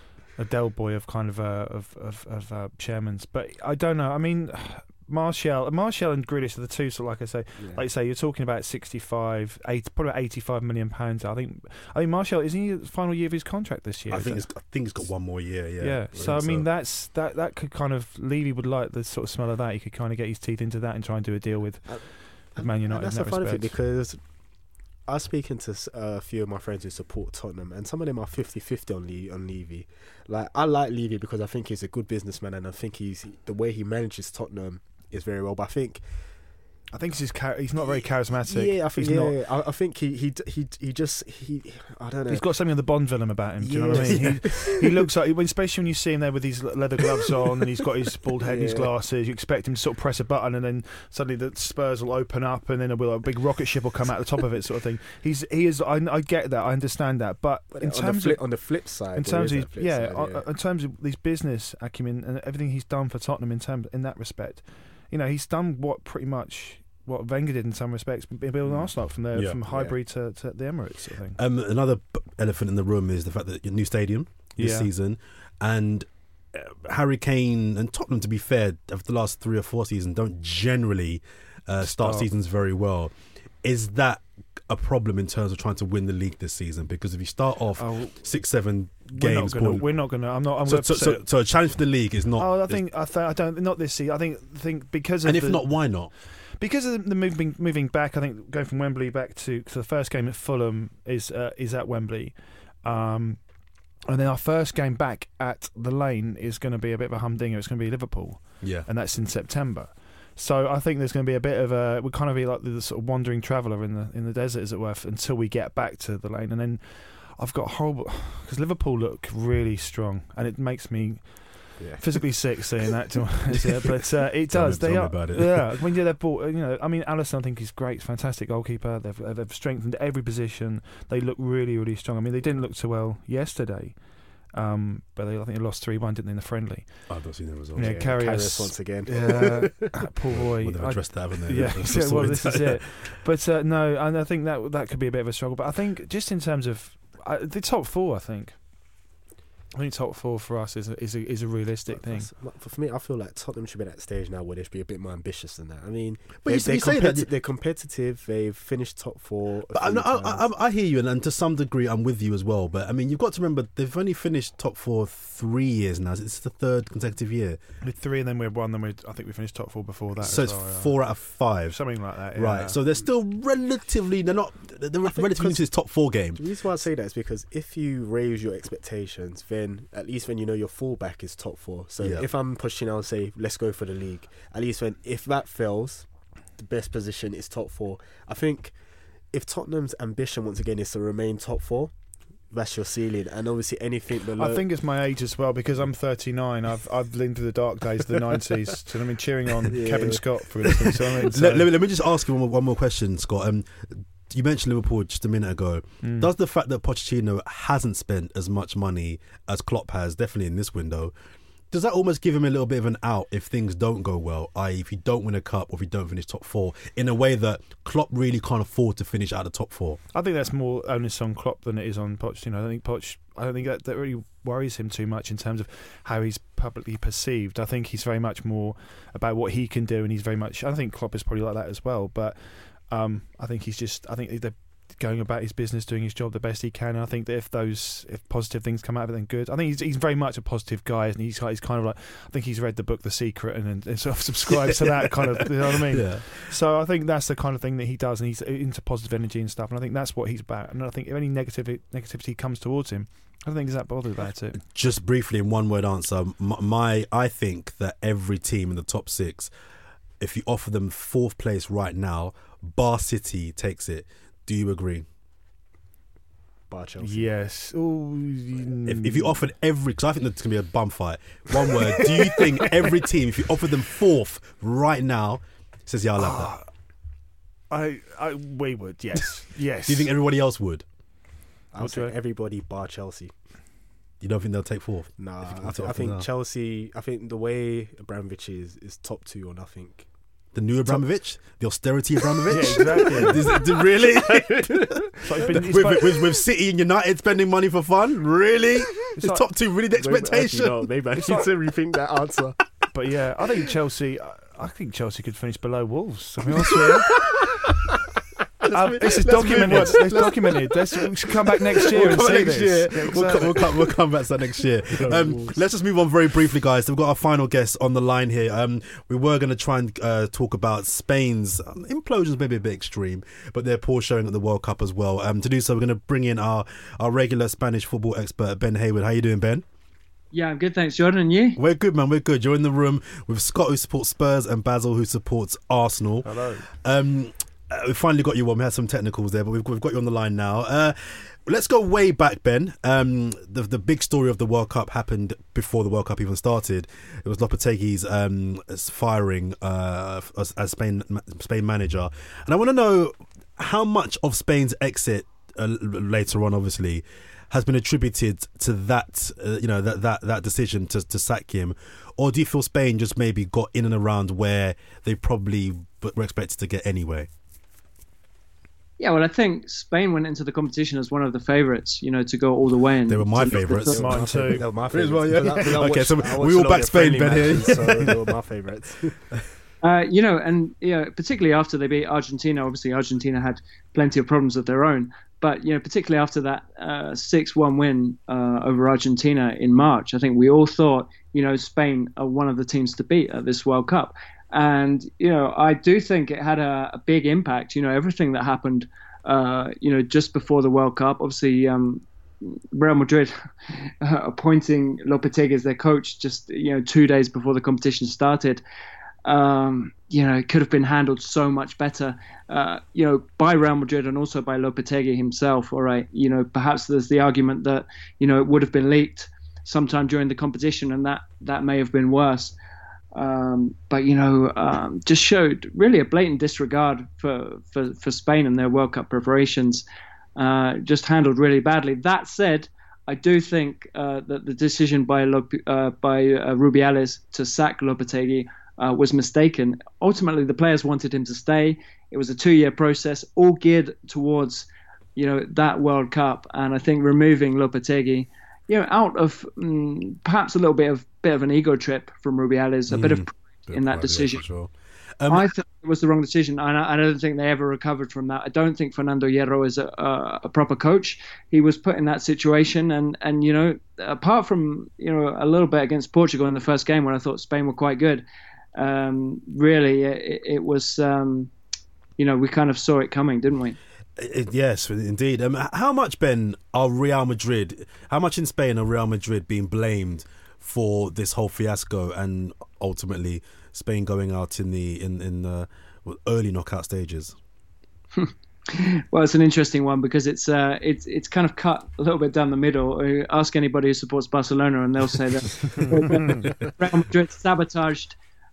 a Del Boy of kind of uh, of of, of uh, chairmans. But I don't know. I mean, Martial, Martial and Grealish are the two. So, like I say, Yeah. like you say, you're talking about sixty-five, eighty, probably about eighty-five million pounds. I think. I think Martial isn't he the final year of his contract this year? I Is think that- it's, I think he's got one more year. Yeah. Yeah, so I mean that's that that could kind of Levy would like the sort of smell of that. He could kind of get his teeth into that and try and do a deal with, And- with Man United. And that's in the that funny thing, respect. because I was speaking to s- a few of my friends who support Tottenham, and some of them are fifty-fifty on Le- on Levy. Like, I like Levy because I think he's a good businessman, and I think he's the way he manages Tottenham is very well. But I think I think he's just char- he's not very charismatic. Yeah, I think he's yeah, not. I, I think he he he he just he I don't know. He's got something of the Bond villain about him. Do you know what I Yeah. mean? He, he looks like, especially when you see him there with his leather gloves on and he's got his bald head and his Yeah. glasses. You expect him to sort of press a button and then suddenly the spurs will open up and then a, a big rocket ship will come out the top of it, sort of thing. He's he is. I, I get that. I understand that. But, But in on terms the flip, of on the flip side, in there terms is of that flip yeah, side, on- in terms of these business acumen and everything he's done for Tottenham in terms in that respect, you know, he's done what pretty much what Wenger did in some respects, building Mm. Arsenal up from the Yeah. from Highbury to, to the Emirates, sort of thing. Um, another b- elephant in the room is the fact that your new stadium this Yeah. season, and uh, Harry Kane and Tottenham, to be fair, over the last three or four seasons, don't generally uh, start Start. seasons very well. Is that a problem in terms of trying to win the league this season? Because if you start off Oh, six, seven we're not games, gonna, poorly- we're not going to. I'm not. I'm so, gonna so, say- so, so a challenge for the league is not. Oh, I think I, th- I don't not this season. I think think because of and if the, not, why not? because of the, the moving moving back. I think going from Wembley back to cause the first game at Fulham is uh, is at Wembley, um, and then our first game back at the Lane is going to be a bit of a humdinger. It's going to be Liverpool, Yeah. and that's in September. So I think there's going to be a bit of a we kind of be like the, the sort of wandering traveller in the in the desert, as it were, until we get back to the Lane, and then I've got horrible because Liverpool look really strong, and it makes me. Yeah. Physically sick saying that, to yeah, but uh, it Tell does. me- they tell me are, about it. yeah. When you're their ball, you know. I mean, Alisson, I think he's great, fantastic goalkeeper. They've they've strengthened every position. They look really, really strong. I mean, they didn't look so well yesterday, um, but they I think they lost three one, didn't they, in the friendly? I don't see the results. Yeah, Yeah, Karius- Karius once again. Yeah, poor boy. Well, they've I- addressed that, haven't they? yeah, They've yeah, well, sorted this that. is it. But uh, no, and I think that that could be a bit of a struggle. But I think just in terms of uh, the top four, I think. I think top four for us is a, is a, is a realistic thing. That's- For me, I feel like Tottenham should be at that stage now where they should be a bit more ambitious than that. I mean, But they, you, they're, you say that. competi- they're competitive. They've finished top four. a But I, few I, I, times. I hear you, and, and to some degree, I'm with you as well. But I mean, you've got to remember they've only finished top four three years now. It's the third consecutive year, With three, and then we're one. Then we I think we finished top four before that. so as it's well, yeah. four out of five. something like that. Yeah. Right, so they're still relatively. They're not. They're I think relatively into this top four game. The reason why I say that is because if you raise your expectations, then at least when you know your fallback is top four. So Yeah. if I'm pushing out and say, let's go for the league, at least when if that fails, the best position is top four. I think if Tottenham's ambition once again is to remain top four, that's your ceiling, and obviously anything below. I think it's my age as well because I'm thirty-nine. I've I've lived through the dark days of the nineties. So I mean, cheering on Yeah. Kevin Scott, for instance. I mean, so, Let, let, me, let me just ask you one more, one more question, Scott. Um, you mentioned Liverpool just a minute ago. mm. Does the fact that Pochettino hasn't spent as much money as Klopp has, definitely in this window, does that almost give him a little bit of an out if things don't go well, that is if you don't win a cup or if you don't finish top four, in a way that Klopp really can't afford to finish out the top four? I think that's more onus on Klopp than it is on Pochettino. I don't think Poch. I don't think that, that really worries him too much in terms of how he's publicly perceived. I think he's very much more about what he can do, and he's very much. I think Klopp is probably like that as well, but um, I think he's just. I think they're going about his business, doing his job the best he can. And I think that if those, if positive things come out of it, then good. I think he's he's very much a positive guy, and he's he's kind of like. I think he's read the book The Secret and, and sort of subscribes to that kind of. You know what I mean? Yeah. So I think that's the kind of thing that he does, and he's into positive energy and stuff. And I think that's what he's about. And I think if any negativity negativity comes towards him, I don't think he's that bothered about it. Just briefly, in one word answer, my, my I think that every team in the top six, if you offer them fourth place right now, Bar City takes it. Do you agree? Bar Chelsea. Yes. Ooh, If, if you offered every, because I think there's going to be a bum fight. One word. Do you think every team, if you offered them fourth right now, says yeah, I love that? I, I, we would, yes, yes. Do you think everybody else would? I would What do say I- everybody bar Chelsea. You don't think they'll take fourth? Nah, If you I, want to th- I offer think now. Chelsea. I think the way Abramovich is is top two or nothing. The new Abramovich, the austerity Abramovich. Yeah, exactly. Is it- really? It's like been- it's with, like- with, with City and United spending money for fun, really? It's like- top two, really the Maybe- expectation. actually, no, maybe I need It's like- to rethink that answer. But yeah, I think Chelsea. I, I think Chelsea could finish below Wolves. To be honest with you. Uh, this is let's move documented. on. It's documented. Let's, we should come back next year We'll and come see next this. year. Yeah, We'll, exactly. come, we'll, come, we'll come back to that next year. Um, let's just move on very briefly, guys. We've got our final guest on the line here. Um, we were going to try and uh, talk about Spain's um, implosions, maybe a bit extreme, but their poor showing at the World Cup as well. Um, to do so, we're going to bring in our, our regular Spanish football expert, Ben Hayward. How you doing, Ben? Yeah, I'm good, thanks, Jordan. And you? We're good, man. We're good. You're in the room with Scott, who supports Spurs, and Basil, who supports Arsenal. Hello. Um, uh, we finally got you on. We had some technicals there, but we've, we've got you on the line now. Uh, let's go way back, Ben. Um, the the big story of the World Cup happened before the World Cup even started. It was Lopetegui's um, firing uh, as, as Spain Spain manager, and I want to know how much of Spain's exit uh, later on, obviously, has been attributed to that, uh, you know, that, that, that decision to, to sack him, or do you feel Spain just maybe got in and around where they probably were expected to get anyway? Yeah, well, I think Spain went into the competition as one of the favourites, you know, to go all the way. And they were my to- favourites. Mine too. They were my As well, favourites. yeah. Because I- because I Okay, watched- so I watched we a all lot back of Spain, friendly Ben, here. matches, So they were my favourites. Uh, you know, and you know, particularly after they beat Argentina, obviously Argentina had plenty of problems of their own. But you know, particularly after that uh, six one win uh, over Argentina in March, I think we all thought, you know, Spain are one of the teams to beat at this World Cup. And you know, I do think it had a, a big impact. You know, everything that happened, uh, you know, just before the World Cup. Obviously, um, Real Madrid uh, appointing Lopetegui as their coach just you know two days before the competition started. Um, you know, it could have been handled so much better, uh, you know, by Real Madrid and also by Lopetegui himself. All right, you know, perhaps there's the argument that, you know, it would have been leaked sometime during the competition and that, that may have been worse. Um, but, you know, um, just showed really a blatant disregard for, for, for Spain and their World Cup preparations, uh, just handled really badly. That said, I do think uh, that the decision by, Lop- uh, by uh, Rubiales to sack Lopetegui Uh, was mistaken. Ultimately, the players wanted him to stay. It was a two-year process, all geared towards, you know, that World Cup. And I think removing Lopetegui, you know, out of um, perhaps a little bit of bit of an ego trip from Rubiales, a mm, bit of pride in that pride, decision. Yeah, sure. um, I think it was the wrong decision, and I, I don't think they ever recovered from that. I don't think Fernando Hierro is a, a, a proper coach. He was put in that situation, and and you know, apart from you know a little bit against Portugal in the first game when I thought Spain were quite good. Um, really, it, it was, um, you know, we kind of saw it coming, didn't we? It, yes, indeed. Um, how much, Ben, are Real Madrid, how much in Spain are Real Madrid being blamed for this whole fiasco and ultimately Spain going out in the in, in the early knockout stages? Well, it's an interesting one because it's uh, it's it's kind of cut a little bit down the middle. Ask anybody who supports Barcelona and they'll say that Real Madrid sabotaged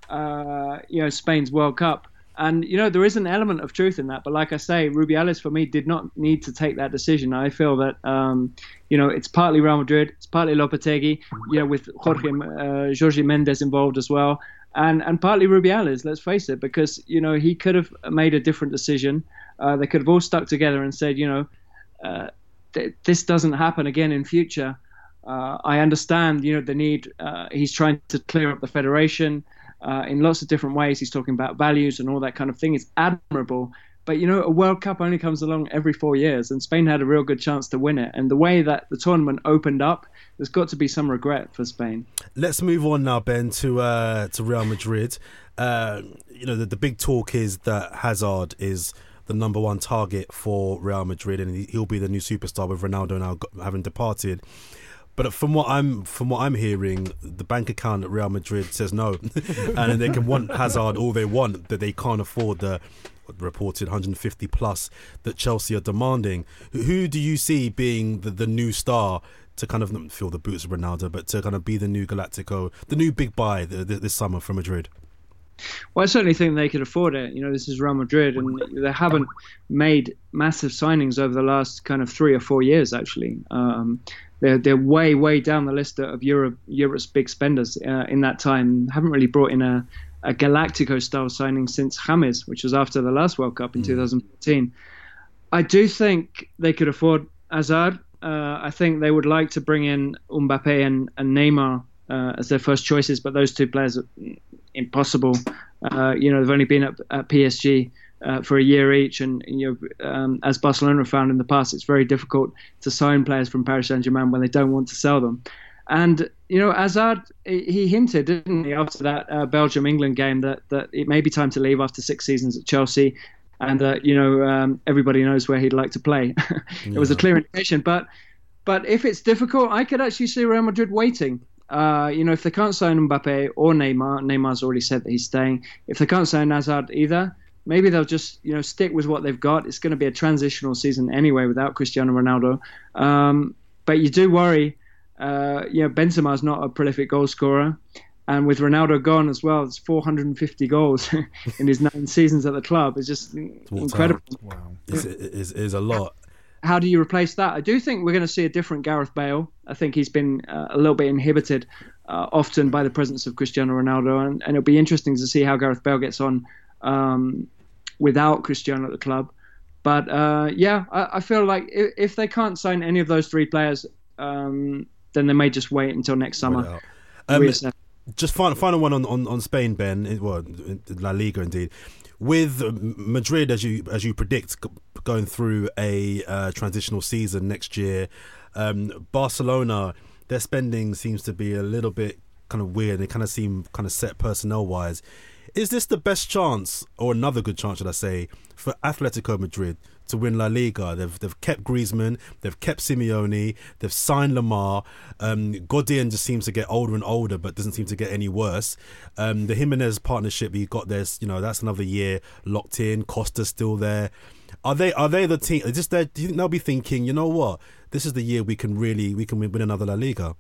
Uh, you know, Spain's World Cup. And, you know, there is an element of truth in that. But like I say, Rubiales, for me, did not need to take that decision. I feel that, um, you know, it's partly Real Madrid, it's partly Lopetegui, you know, with Jorge, uh, Jorge Mendes involved as well. And, and partly Rubiales, let's face it, because, you know, he could have made a different decision. Uh, they could have all stuck together and said, you know, uh, th- this doesn't happen again in future. Uh, I understand, you know, the need. Uh, he's trying to clear up the federation. Uh, in lots of different ways. He's talking about values and all that kind of thing. It's admirable. But, you know, a World Cup only comes along every four years, and Spain had a real good chance to win it. And the way that the tournament opened up, there's got to be some regret for Spain. Let's move on now, Ben, to uh, to Real Madrid. Uh, you know, the, the big talk is that Hazard is the number one target for Real Madrid, and he'll be the new superstar with Ronaldo now having departed. But from what I'm from what I'm hearing, the bank account at Real Madrid says no, and they can want Hazard all they want, that they can't afford the reported one hundred fifty plus that Chelsea are demanding. Who do you see being the, the new star to kind of not fill the boots of Ronaldo, but to kind of be the new Galactico, the new big buy the, the, this summer for Madrid? Well, I certainly think they could afford it. You know, this is Real Madrid, and they haven't made massive signings over the last kind of three or four years, actually. Um, they're, they're way, way down the list of Europe, Europe's big spenders uh, in that time. Haven't really brought in a, a Galactico-style signing since James, which was after the last World Cup in mm. two thousand fourteen. I do think they could afford Hazard. Uh, I think they would like to bring in Mbappe and, and Neymar uh, as their first choices, but those two players are impossible. Uh, you know, they've only been at, at P S G uh, for a year each, and you know, um, as Barcelona found in the past, it's very difficult to sign players from Paris Saint-Germain when they don't want to sell them. And you know, Hazard, he hinted, didn't he, after that uh, Belgium-England game that that it may be time to leave after six seasons at Chelsea, and uh, you know, um, everybody knows where he'd like to play. It yeah. was a clear indication, but. But if it's difficult, I could actually see Real Madrid waiting uh, you know, if they can't sign Mbappe or Neymar, Neymar's already said that he's staying. If they can't sign Hazard either, maybe they'll just, you know, stick with what they've got. It's going to be a transitional season anyway without Cristiano Ronaldo. Um, but you do worry, uh, you know, Benzema's not a prolific goal scorer. And with Ronaldo gone as well, it's four hundred fifty goals in his nine seasons at the club. It's just it's incredible. Wow. It's, it's, it's a lot. How do you replace that? I do think we're going to see a different Gareth Bale. I think he's been uh, a little bit inhibited uh, often by the presence of Cristiano Ronaldo. And, and it'll be interesting to see how Gareth Bale gets on um, without Cristiano at the club. But uh, yeah, I, I feel like if, if they can't sign any of those three players, um, then they may just wait until next summer. Um, just final, final one on, on, on Spain, Ben. Well, La Liga indeed. With Madrid, as you as you predict, going through a uh, transitional season next year, um, Barcelona, their spending seems to be a little bit kind of weird. They kind of seem kind of set personnel wise. Is this the best chance, or another good chance, should I say, for Atletico Madrid to win La Liga? They've they've kept Griezmann, they've kept Simeone, they've signed Lamar. Um, Godin just seems to get older and older, but doesn't seem to get any worse. Um, the Jimenez partnership you got there, you know, that's another year locked in. Costa's still there. Are they are they the team? Just there, do you think they'll be thinking, you know what, this is the year we can really we can win another La Liga?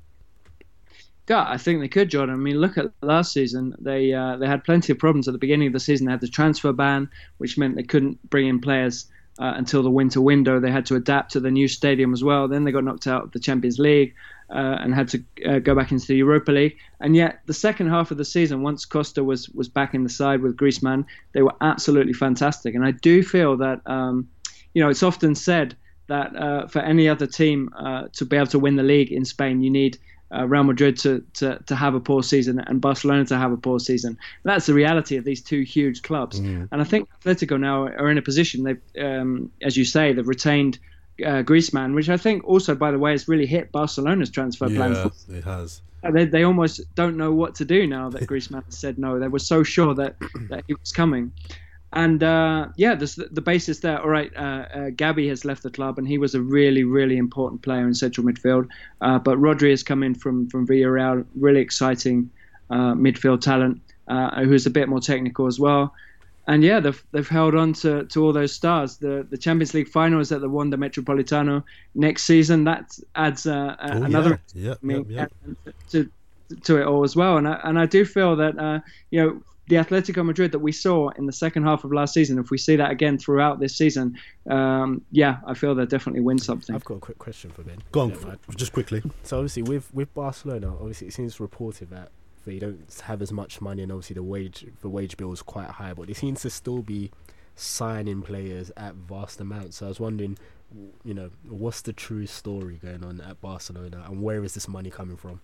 Yeah, I think they could, Jordan. I mean, look at last season. They uh, they had plenty of problems at the beginning of the season. They had the transfer ban, which meant they couldn't bring in players uh, until the winter window. They had to adapt to the new stadium as well. Then they got knocked out of the Champions League uh, and had to uh, go back into the Europa League. And yet, the second half of the season, once Costa was was back in the side with Griezmann, they were absolutely fantastic. And I do feel that, um, you know, it's often said that uh, for any other team uh, to be able to win the league in Spain, you need Uh, Real Madrid to, to, to have a poor season and Barcelona to have a poor season. That's the reality of these two huge clubs. Mm. And I think Atletico now are in a position, they've, um, as you say, they've retained uh, Griezmann, which I think also, by the way, has really hit Barcelona's transfer yeah, plans. Yeah, it has. They, they almost don't know what to do now that Griezmann has said no. They were so sure that, that he was coming. And uh, yeah, there's the, the basis there. All right, uh, uh, Gabi has left the club, and he was a really, really important player in central midfield. Uh, but Rodri has come in from from Villarreal, really exciting uh, midfield talent, uh, who's a bit more technical as well. And yeah, they've they've held on to, to all those stars. The the Champions League final is at the Wanda Metropolitano next season. That adds uh, oh, another yeah. Yeah, yeah, yeah. to to it all as well. And I, and I do feel that uh, you know. The Atletico Madrid that we saw in the second half of last season, if we see that again throughout this season, um, yeah, I feel they'll definitely win something. I've got a quick question for Ben. Go on, just quickly. So obviously with, with Barcelona, obviously it seems reported that they don't have as much money, and obviously the wage the wage bill is quite high, but they seem to still be signing players at vast amounts. So I was wondering, you know, what's the true story going on at Barcelona, and where is this money coming from?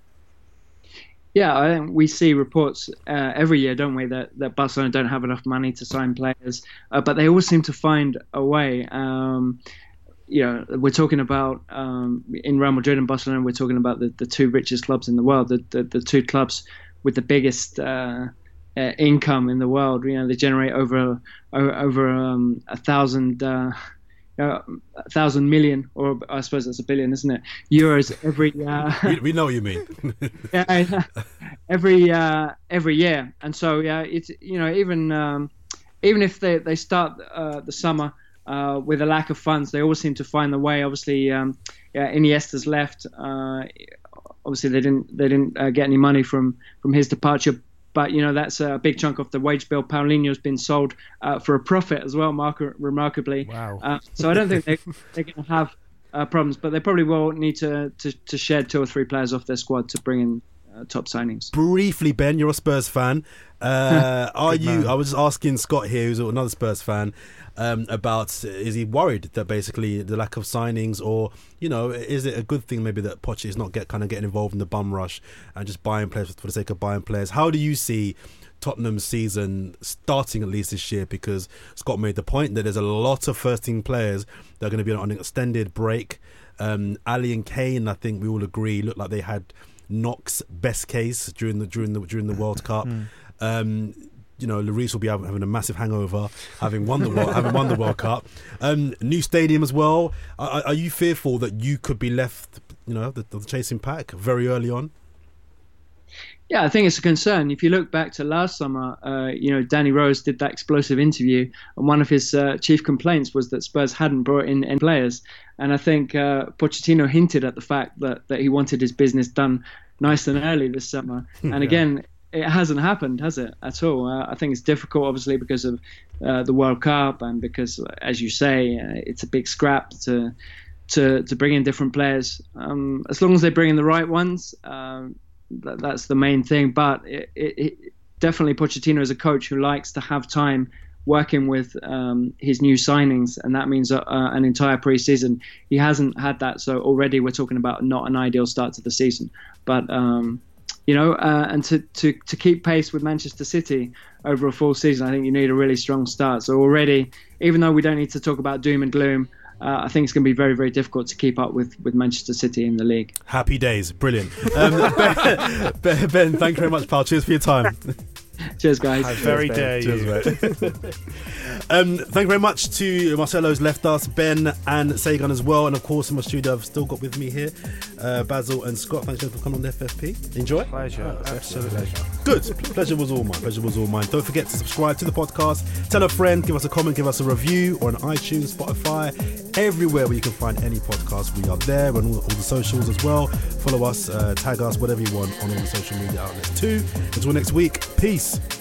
Yeah, I think we see reports uh, every year, don't we, that, that Barcelona don't have enough money to sign players, uh, but they always seem to find a way. Um, you know, we're talking about, um, in Real Madrid and Barcelona, we're talking about the, the two richest clubs in the world, the, the, the two clubs with the biggest uh, uh, income in the world. You know, they generate over over um, a thousand... Uh, Uh, a thousand million, or I suppose that's a billion, isn't it? Euros every. Uh, we, we know what you mean. yeah, every uh, every year, and so yeah, it's you know even um, even if they they start uh, the summer uh, with a lack of funds, they always seem to find the way. Obviously, um, yeah, Iniesta's left. Uh, obviously, they didn't they didn't uh, get any money from from his departure. But, you know, that's a big chunk of the wage bill. Paulinho's been sold uh, for a profit as well, mark- remarkably. Wow. Uh, so I don't think they, they're going to have uh, problems, but they probably will need to, to, to shed two or three players off their squad to bring in uh, top signings. Briefly, Ben, you're a Spurs fan. Uh, are you? man. I was just asking Scott here, who's another Spurs fan, um, about is he worried that basically the lack of signings, or you know, is it a good thing maybe that Poch is not get kind of getting involved in the bum rush and just buying players for the sake of buying players? How do you see Tottenham's season starting at least this year? Because Scott made the point that there's a lot of first team players that are going to be on an extended break. Um, Ali and Kane, I think we all agree, look like they had Knock's best case during the during the during the World Cup. Mm. Um, you know, Lloris will be having a massive hangover, having won the World, having won the World Cup. Um, new stadium as well. Are, are you fearful that you could be left, you know, the, the chasing pack very early on? Yeah, I think it's a concern. If you look back to last summer, uh, you know, Danny Rose did that explosive interview, and one of his uh, chief complaints was that Spurs hadn't brought in any players. And I think uh, Pochettino hinted at the fact that, that he wanted his business done nice and early this summer. And yeah. again, it hasn't happened, has it, at all? Uh, I think it's difficult, obviously, because of uh, the World Cup and because, as you say, uh, it's a big scrap to to to bring in different players. Um, as long as they bring in the right ones, uh, that, that's the main thing. But it, it, it, definitely Pochettino is a coach who likes to have time working with um, his new signings, and that means uh, an entire pre-season. He hasn't had that, so already we're talking about not an ideal start to the season. But um, you know, uh, and to, to, to keep pace with Manchester City over a full season, I think you need a really strong start. So already, even though we don't need to talk about doom and gloom, uh, I think it's going to be very, very difficult to keep up with, with Manchester City in the league. Happy days. Brilliant. Um, ben, Ben, Ben, thank you very much, pal. Cheers for your time. Cheers, guys. How very dare you. Cheers, mate. um, thank you very much to Marcelo's left us, Ben and Sagan as well. And of course, in my studio, I've still got with me here uh, Basil and Scott. Thanks for coming on the F F P. Enjoy. Pleasure. Oh, absolutely. Good. Pleasure was all mine. Pleasure was all mine. Don't forget to subscribe to the podcast. Tell a friend. Give us a comment. Give us a review. Or on iTunes, Spotify, everywhere where you can find any podcast. We are there on all, all the socials as well. Follow us, uh, tag us, whatever you want on all the social media outlets too. Until next week. Peace.